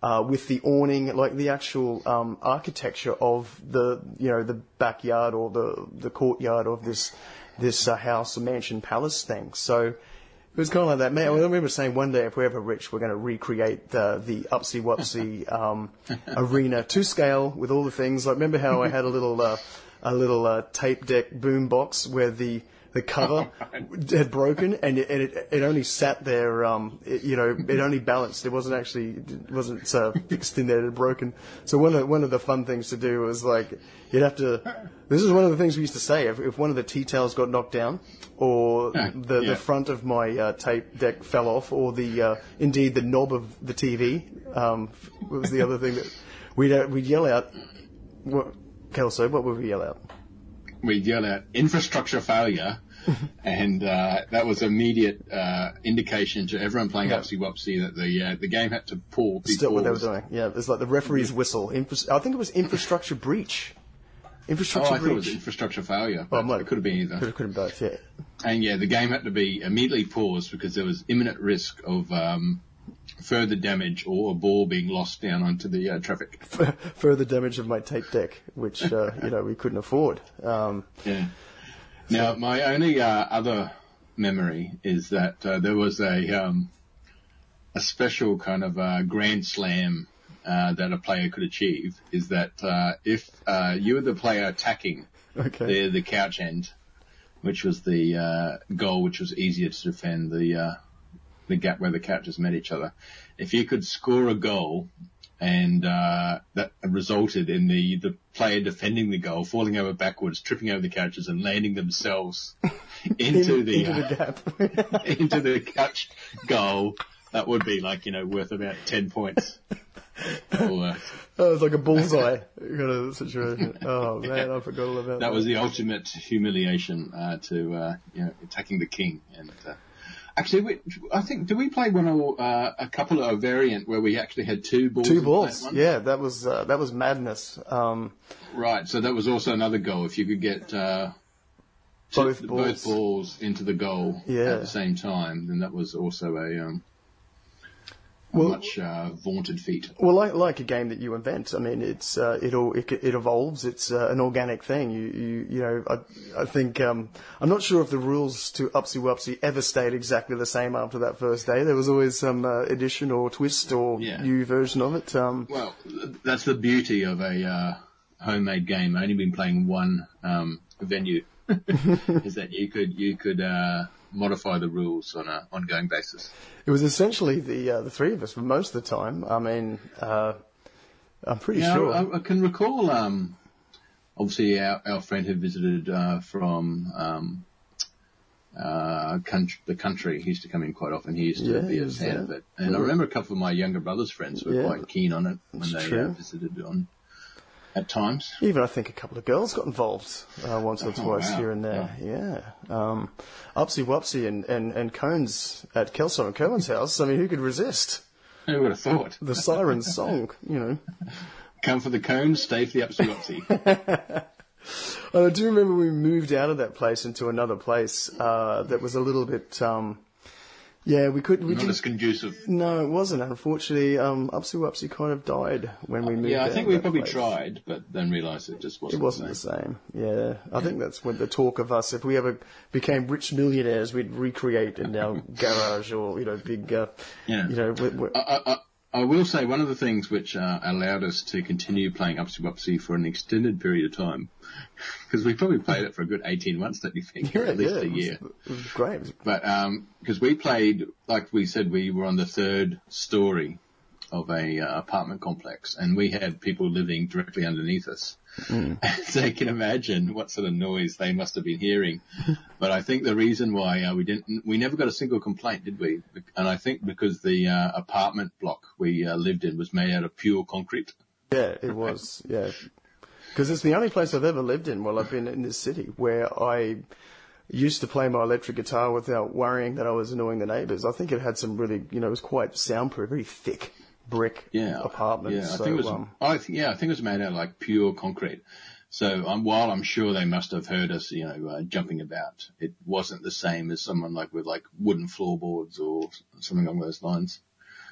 uh, with the awning, like the actual um, architecture of the, you know, the backyard or the the courtyard of this this uh, house, mansion, palace thing. So it was kind of like that. Man, I remember saying one day, if we're ever rich, we're going to recreate the, the Upsy Wupsy um, arena to scale with all the things. Like, remember how I had a little uh, a little uh, tape deck boom box where the the cover had broken and it, and it, it only sat there, um, it, you know, it only balanced. It wasn't actually, it wasn't uh, fixed in there. It had broken. So one of one of the fun things to do was like, you'd have to. This is one of the things we used to say. If, if one of the T-tails got knocked down, or the yeah. the front of my uh, tape deck fell off, or the uh, indeed the knob of the T V um, was the other thing that we'd uh, we'd yell out. What, Kelso, what would we yell out? We'd yell out infrastructure failure, and uh, that was immediate uh, indication to everyone playing yeah. Upsy Wupsy that the uh, the game had to pull. Stop what they were doing. Yeah, it was like the referee's whistle. Infra- I think it was infrastructure breach. Infrastructure oh, I breach. thought it was infrastructure failure. But oh, it could have been either. Could have, could have both, yeah. And yeah, the game had to be immediately paused because there was imminent risk of um, further damage or a ball being lost down onto the uh, traffic. Further damage of my tape deck, which uh, you know we couldn't afford. Um, yeah. Now, so. my only uh, other memory is that uh, there was a um, a special kind of uh, grand slam uh, that a player could achieve. Is that uh, if uh, you were the player attacking okay. the the couch end, which was the uh, goal, which was easier to defend the uh, the gap where the couches met each other. If you could score a goal and uh, that resulted in the, the player defending the goal, falling over backwards, tripping over the couches and landing themselves into In, the, into uh, the gap. into the couch goal, that would be like, you know, worth about ten points. Or, uh, oh, it's like a bullseye kind of situation. Oh man, I forgot all about that. That was the ultimate humiliation uh, to, uh, you know, attacking the king. And uh, Actually, we, I think, did we play one or uh, a couple of a variant where we actually had two balls? Two balls, yeah, that was uh, that was madness. Um, right, so that was also another goal. If you could get uh, both, two, balls. both balls into the goal yeah. at the same time, then that was also a, um, a well, much uh, vaunted feat. Well, like like a game that you invent. I mean, it's uh, it all it, it evolves. It's uh, an organic thing. You you you know, I I think um, I'm not sure if the rules to Upsy Wupsy ever stayed exactly the same after that first day. There was always some uh, addition or twist or yeah. new version of it. Um, well, that's the beauty of a uh, homemade game. I've only been playing one um, venue. Is that you could you could uh, modify the rules on an ongoing basis. It was essentially the uh, the three of us for most of the time. I mean, uh, I'm pretty yeah, sure. I, I can recall. Um, obviously, our, our friend who visited uh, from um, uh, country, the country. He used to come in quite often. He used to yeah, be a fan of it, and yeah. I remember a couple of my younger brother's friends were yeah, quite keen on it when they uh, visited on. At times. Even I think a couple of girls got involved uh, once or oh, twice wow. here and there. Yeah. Um, Upsy Wupsy and, and, and Cones at Kelso and Cohen's house. I mean, who could resist? Who would have thought? The siren's song, you know. Come for the cones, stay for the Upsy Wupsy. I do remember we moved out of that place into another place uh, that was a little bit... Um, Yeah, we could. We Not as conducive. No, it wasn't. Unfortunately, um, Upsy Wupsy kind of died when we moved. Yeah, I think we probably place. tried, but then realised it just wasn't. It wasn't the same. The same. Yeah, I think that's when the talk of us, if we ever became rich millionaires, we'd recreate in our garage or you know big. Uh, yeah. You know. We're, we're I, I, I will say one of the things which uh, allowed us to continue playing Upsy Wupsy for an extended period of time, because we probably played it for a good eighteen months, don't you think? Yeah, or at least yeah, a year. It was, it was great. But because um, we played, like we said, we were on the third story of a uh, apartment complex, and we had people living directly underneath us. Mm. So you can imagine what sort of noise they must have been hearing. But I think the reason why uh, we didn't, we never got a single complaint, did we? And I think because the uh, apartment block we uh, lived in was made out of pure concrete. Yeah, it was. Yeah, because it's the only place I've ever lived in while I've been in this city where I used to play my electric guitar without worrying that I was annoying the neighbours. I think it had some really, you know, it was quite soundproof, very thick brick yeah, apartment. Yeah, I so, think it was. Um, I think yeah, I think it was made out of like pure concrete. So um, while I'm sure they must have heard us, you know, uh, jumping about, it wasn't the same as someone like with like wooden floorboards or something along those lines.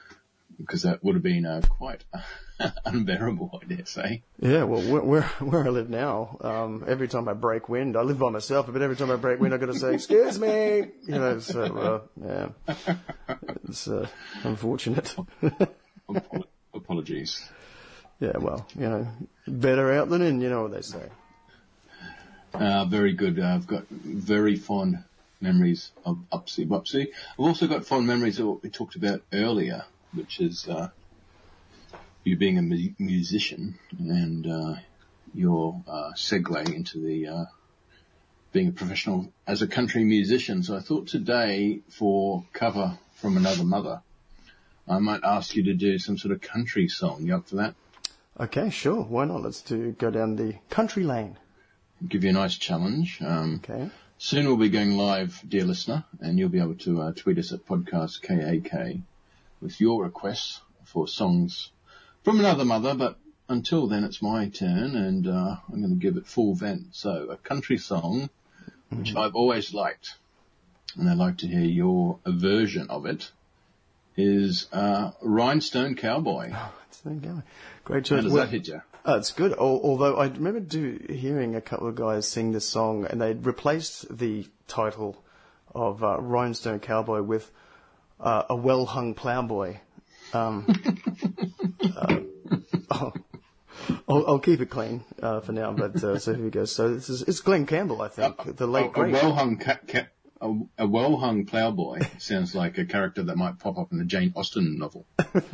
because that would have been uh, quite unbearable, I dare say. Yeah, well, where where, where I live now, um, every time I break wind, I live by myself, but every time I break wind, I've got to say, "Excuse me," you know. So uh, yeah, it's uh, unfortunate. Apol- Apologies. Yeah, well, you know, better out than in, you know what they say. Uh, very good. Uh, I've got very fond memories of Upsy Bupsy. I've also got fond memories of what we talked about earlier, which is uh, you being a mu- musician and uh, your uh, segue into the uh, being a professional as a country musician. So I thought today, for cover from Another Mother, I might ask you to do some sort of country song. You up for that? Okay, sure. Why not? Let's do go down the country lane. Give you a nice challenge. Um, Okay. Soon we'll be going live, dear listener, and you'll be able to uh, tweet us at podcast K A K with your requests for songs from Another Mother. But until then, it's my turn, and uh, I'm going to give it full vent. So a country song, which mm-hmm. I've always liked, and I'd like to hear your version of it, is uh, Rhinestone Cowboy. Oh, Rhinestone Cowboy. Great choice. How does well, that hit you? Oh, it's good. Although I remember do, hearing a couple of guys sing this song, and they'd replaced the title of uh, Rhinestone Cowboy with uh, A Well-Hung Plowboy. Um, uh, oh, I'll, I'll keep it clean uh, for now, but uh, so here we go. So this is it's Glenn Campbell, I think, uh, the late a, great. A well-hung ca- ca- a, a well-hung plowboy sounds like a character that might pop up in a Jane Austen novel.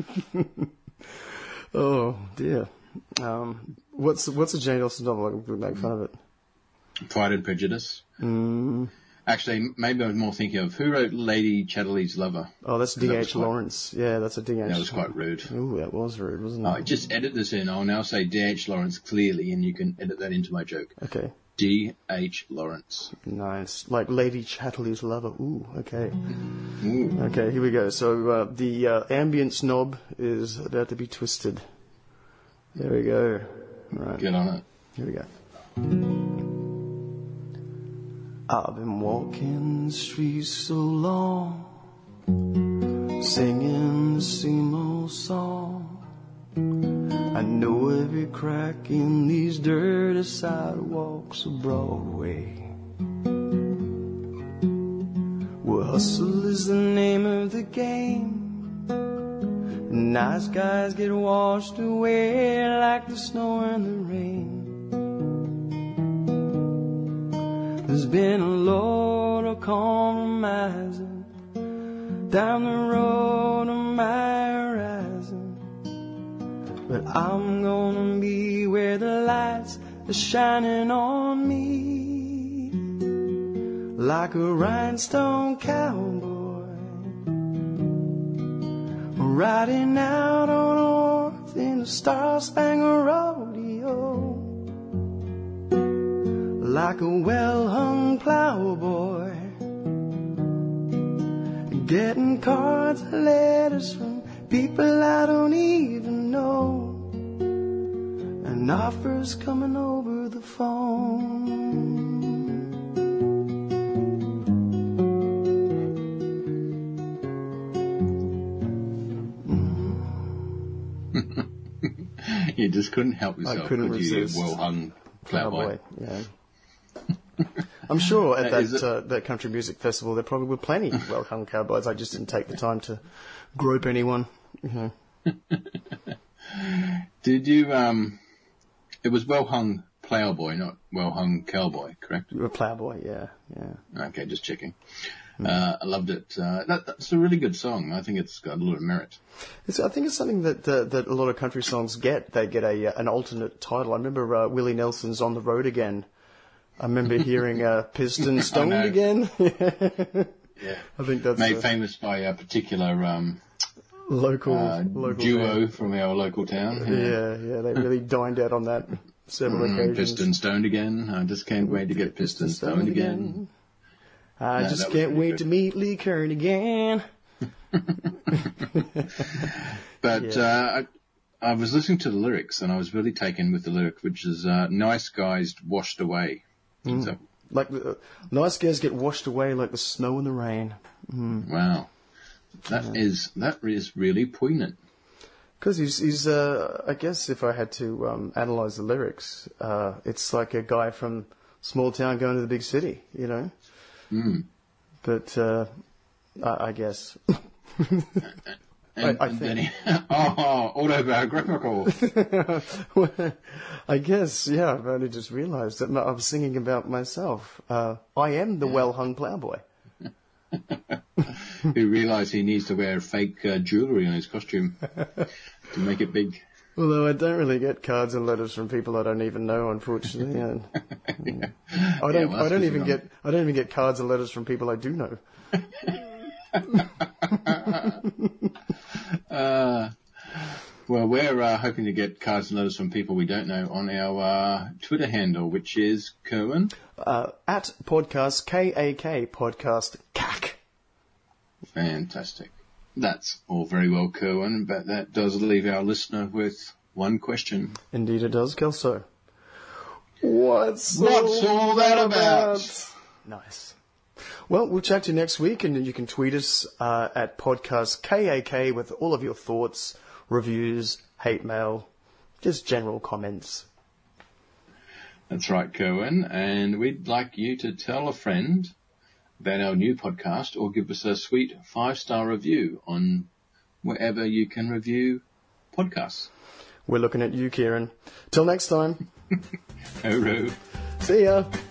Oh dear. Um, what's what's a Jane Austen novel? I can make fun of it. Pride and Prejudice. Mm. Actually, maybe I was more thinking of who wrote Lady Chatterley's Lover. Oh, that's D H Lawrence. Yeah, that's a D H. That was quite rude. Ooh, that was rude, wasn't it? Oh, just edit this in. I'll now say D H Lawrence clearly, and you can edit that into my joke. Okay. D H Lawrence. Nice. Like Lady Chatterley's Lover. Ooh, okay. Ooh. Okay, here we go. So uh, the uh, ambience knob is about to be twisted. There we go. Right. Get on it. Here we go. I've been walking the streets so long, singing the same old song. I know every crack in these dirty sidewalks of Broadway. Well, hustle is the name of the game. Nice guys get washed away like the snow and the rain. There's been a lot of compromising down the road of my horizon, but I'm gonna be where the lights are shining on me, like a rhinestone cowboy riding out on a horse in a star-spangled rodeo, like a well-hung plowboy, getting cards and letters from people I don't even know, and offers coming over the phone. You just couldn't help yourself. I couldn't could resist. You well-hung plowboy. Yeah. I'm sure at Uh, is that it- uh, that country music festival there probably were plenty well-hung cowboys. I just didn't take the time to grope anyone. You know. Did you, um, it was well-hung plowboy, not well-hung cowboy, correct? You were a plowboy, yeah, yeah. Okay, just checking. Uh, I loved it. Uh, that, that's a really good song. I think it's got a lot of merit. It's, I think it's something that uh, that a lot of country songs get. They get a uh, an alternate title. I remember uh, Willie Nelson's "On the Road Again." I remember hearing uh, "Piston Stoned know. Again." Yeah. I think that's Made a famous by a particular um, local uh, local duo band. from our local town. Yeah, yeah, they really dined out on that several Mm, occasions. piston stoned again. I just can't wait to get piston stoned again. I No, just that was can't pretty wait good. to meet Lee Kern again. But Yeah. uh, I, I was listening to the lyrics and I was really taken with the lyric, which is uh, nice guys washed away. Mm. So, Like the uh, nice guys get washed away like the snow and the rain. Mm. wow, that is that is really poignant. Because he's, he's uh, I guess if I had to um, analyse the lyrics, uh, it's like a guy from small town going to the big city, you know? Mm. But, uh, I, I guess. And, I, I and think. then he, oh, autobiographical. Well, I guess, yeah, I've only just realised that I was singing about myself. Uh, I am the well-hung ploughboy. He realised he needs to wear fake uh, jewellery on his costume to make it big. Although I don't really get cards and letters from people I don't even know, unfortunately. And, Yeah. I don't. Yeah, well, I don't that's even good get. I don't even get cards and letters from people I do know. uh, well, we're uh, hoping to get cards and letters from people we don't know on our uh, Twitter handle, which is Kerwin. Uh, at podcast K A K podcast C A C. Fantastic. That's all very well, Kerwin, but that does leave our listener with one question. Indeed, it does, Kelso. What's, What's all that about? Nice. Well, we'll chat to you next week, and you can tweet us uh, at podcast K A K with all of your thoughts, reviews, hate mail, just general comments. That's right, Kerwin, and we'd like you to tell a friend about our new podcast or give us a sweet five-star review on wherever you can review podcasts. We're looking at you, Kieran. Till next time. Hooroo. See ya.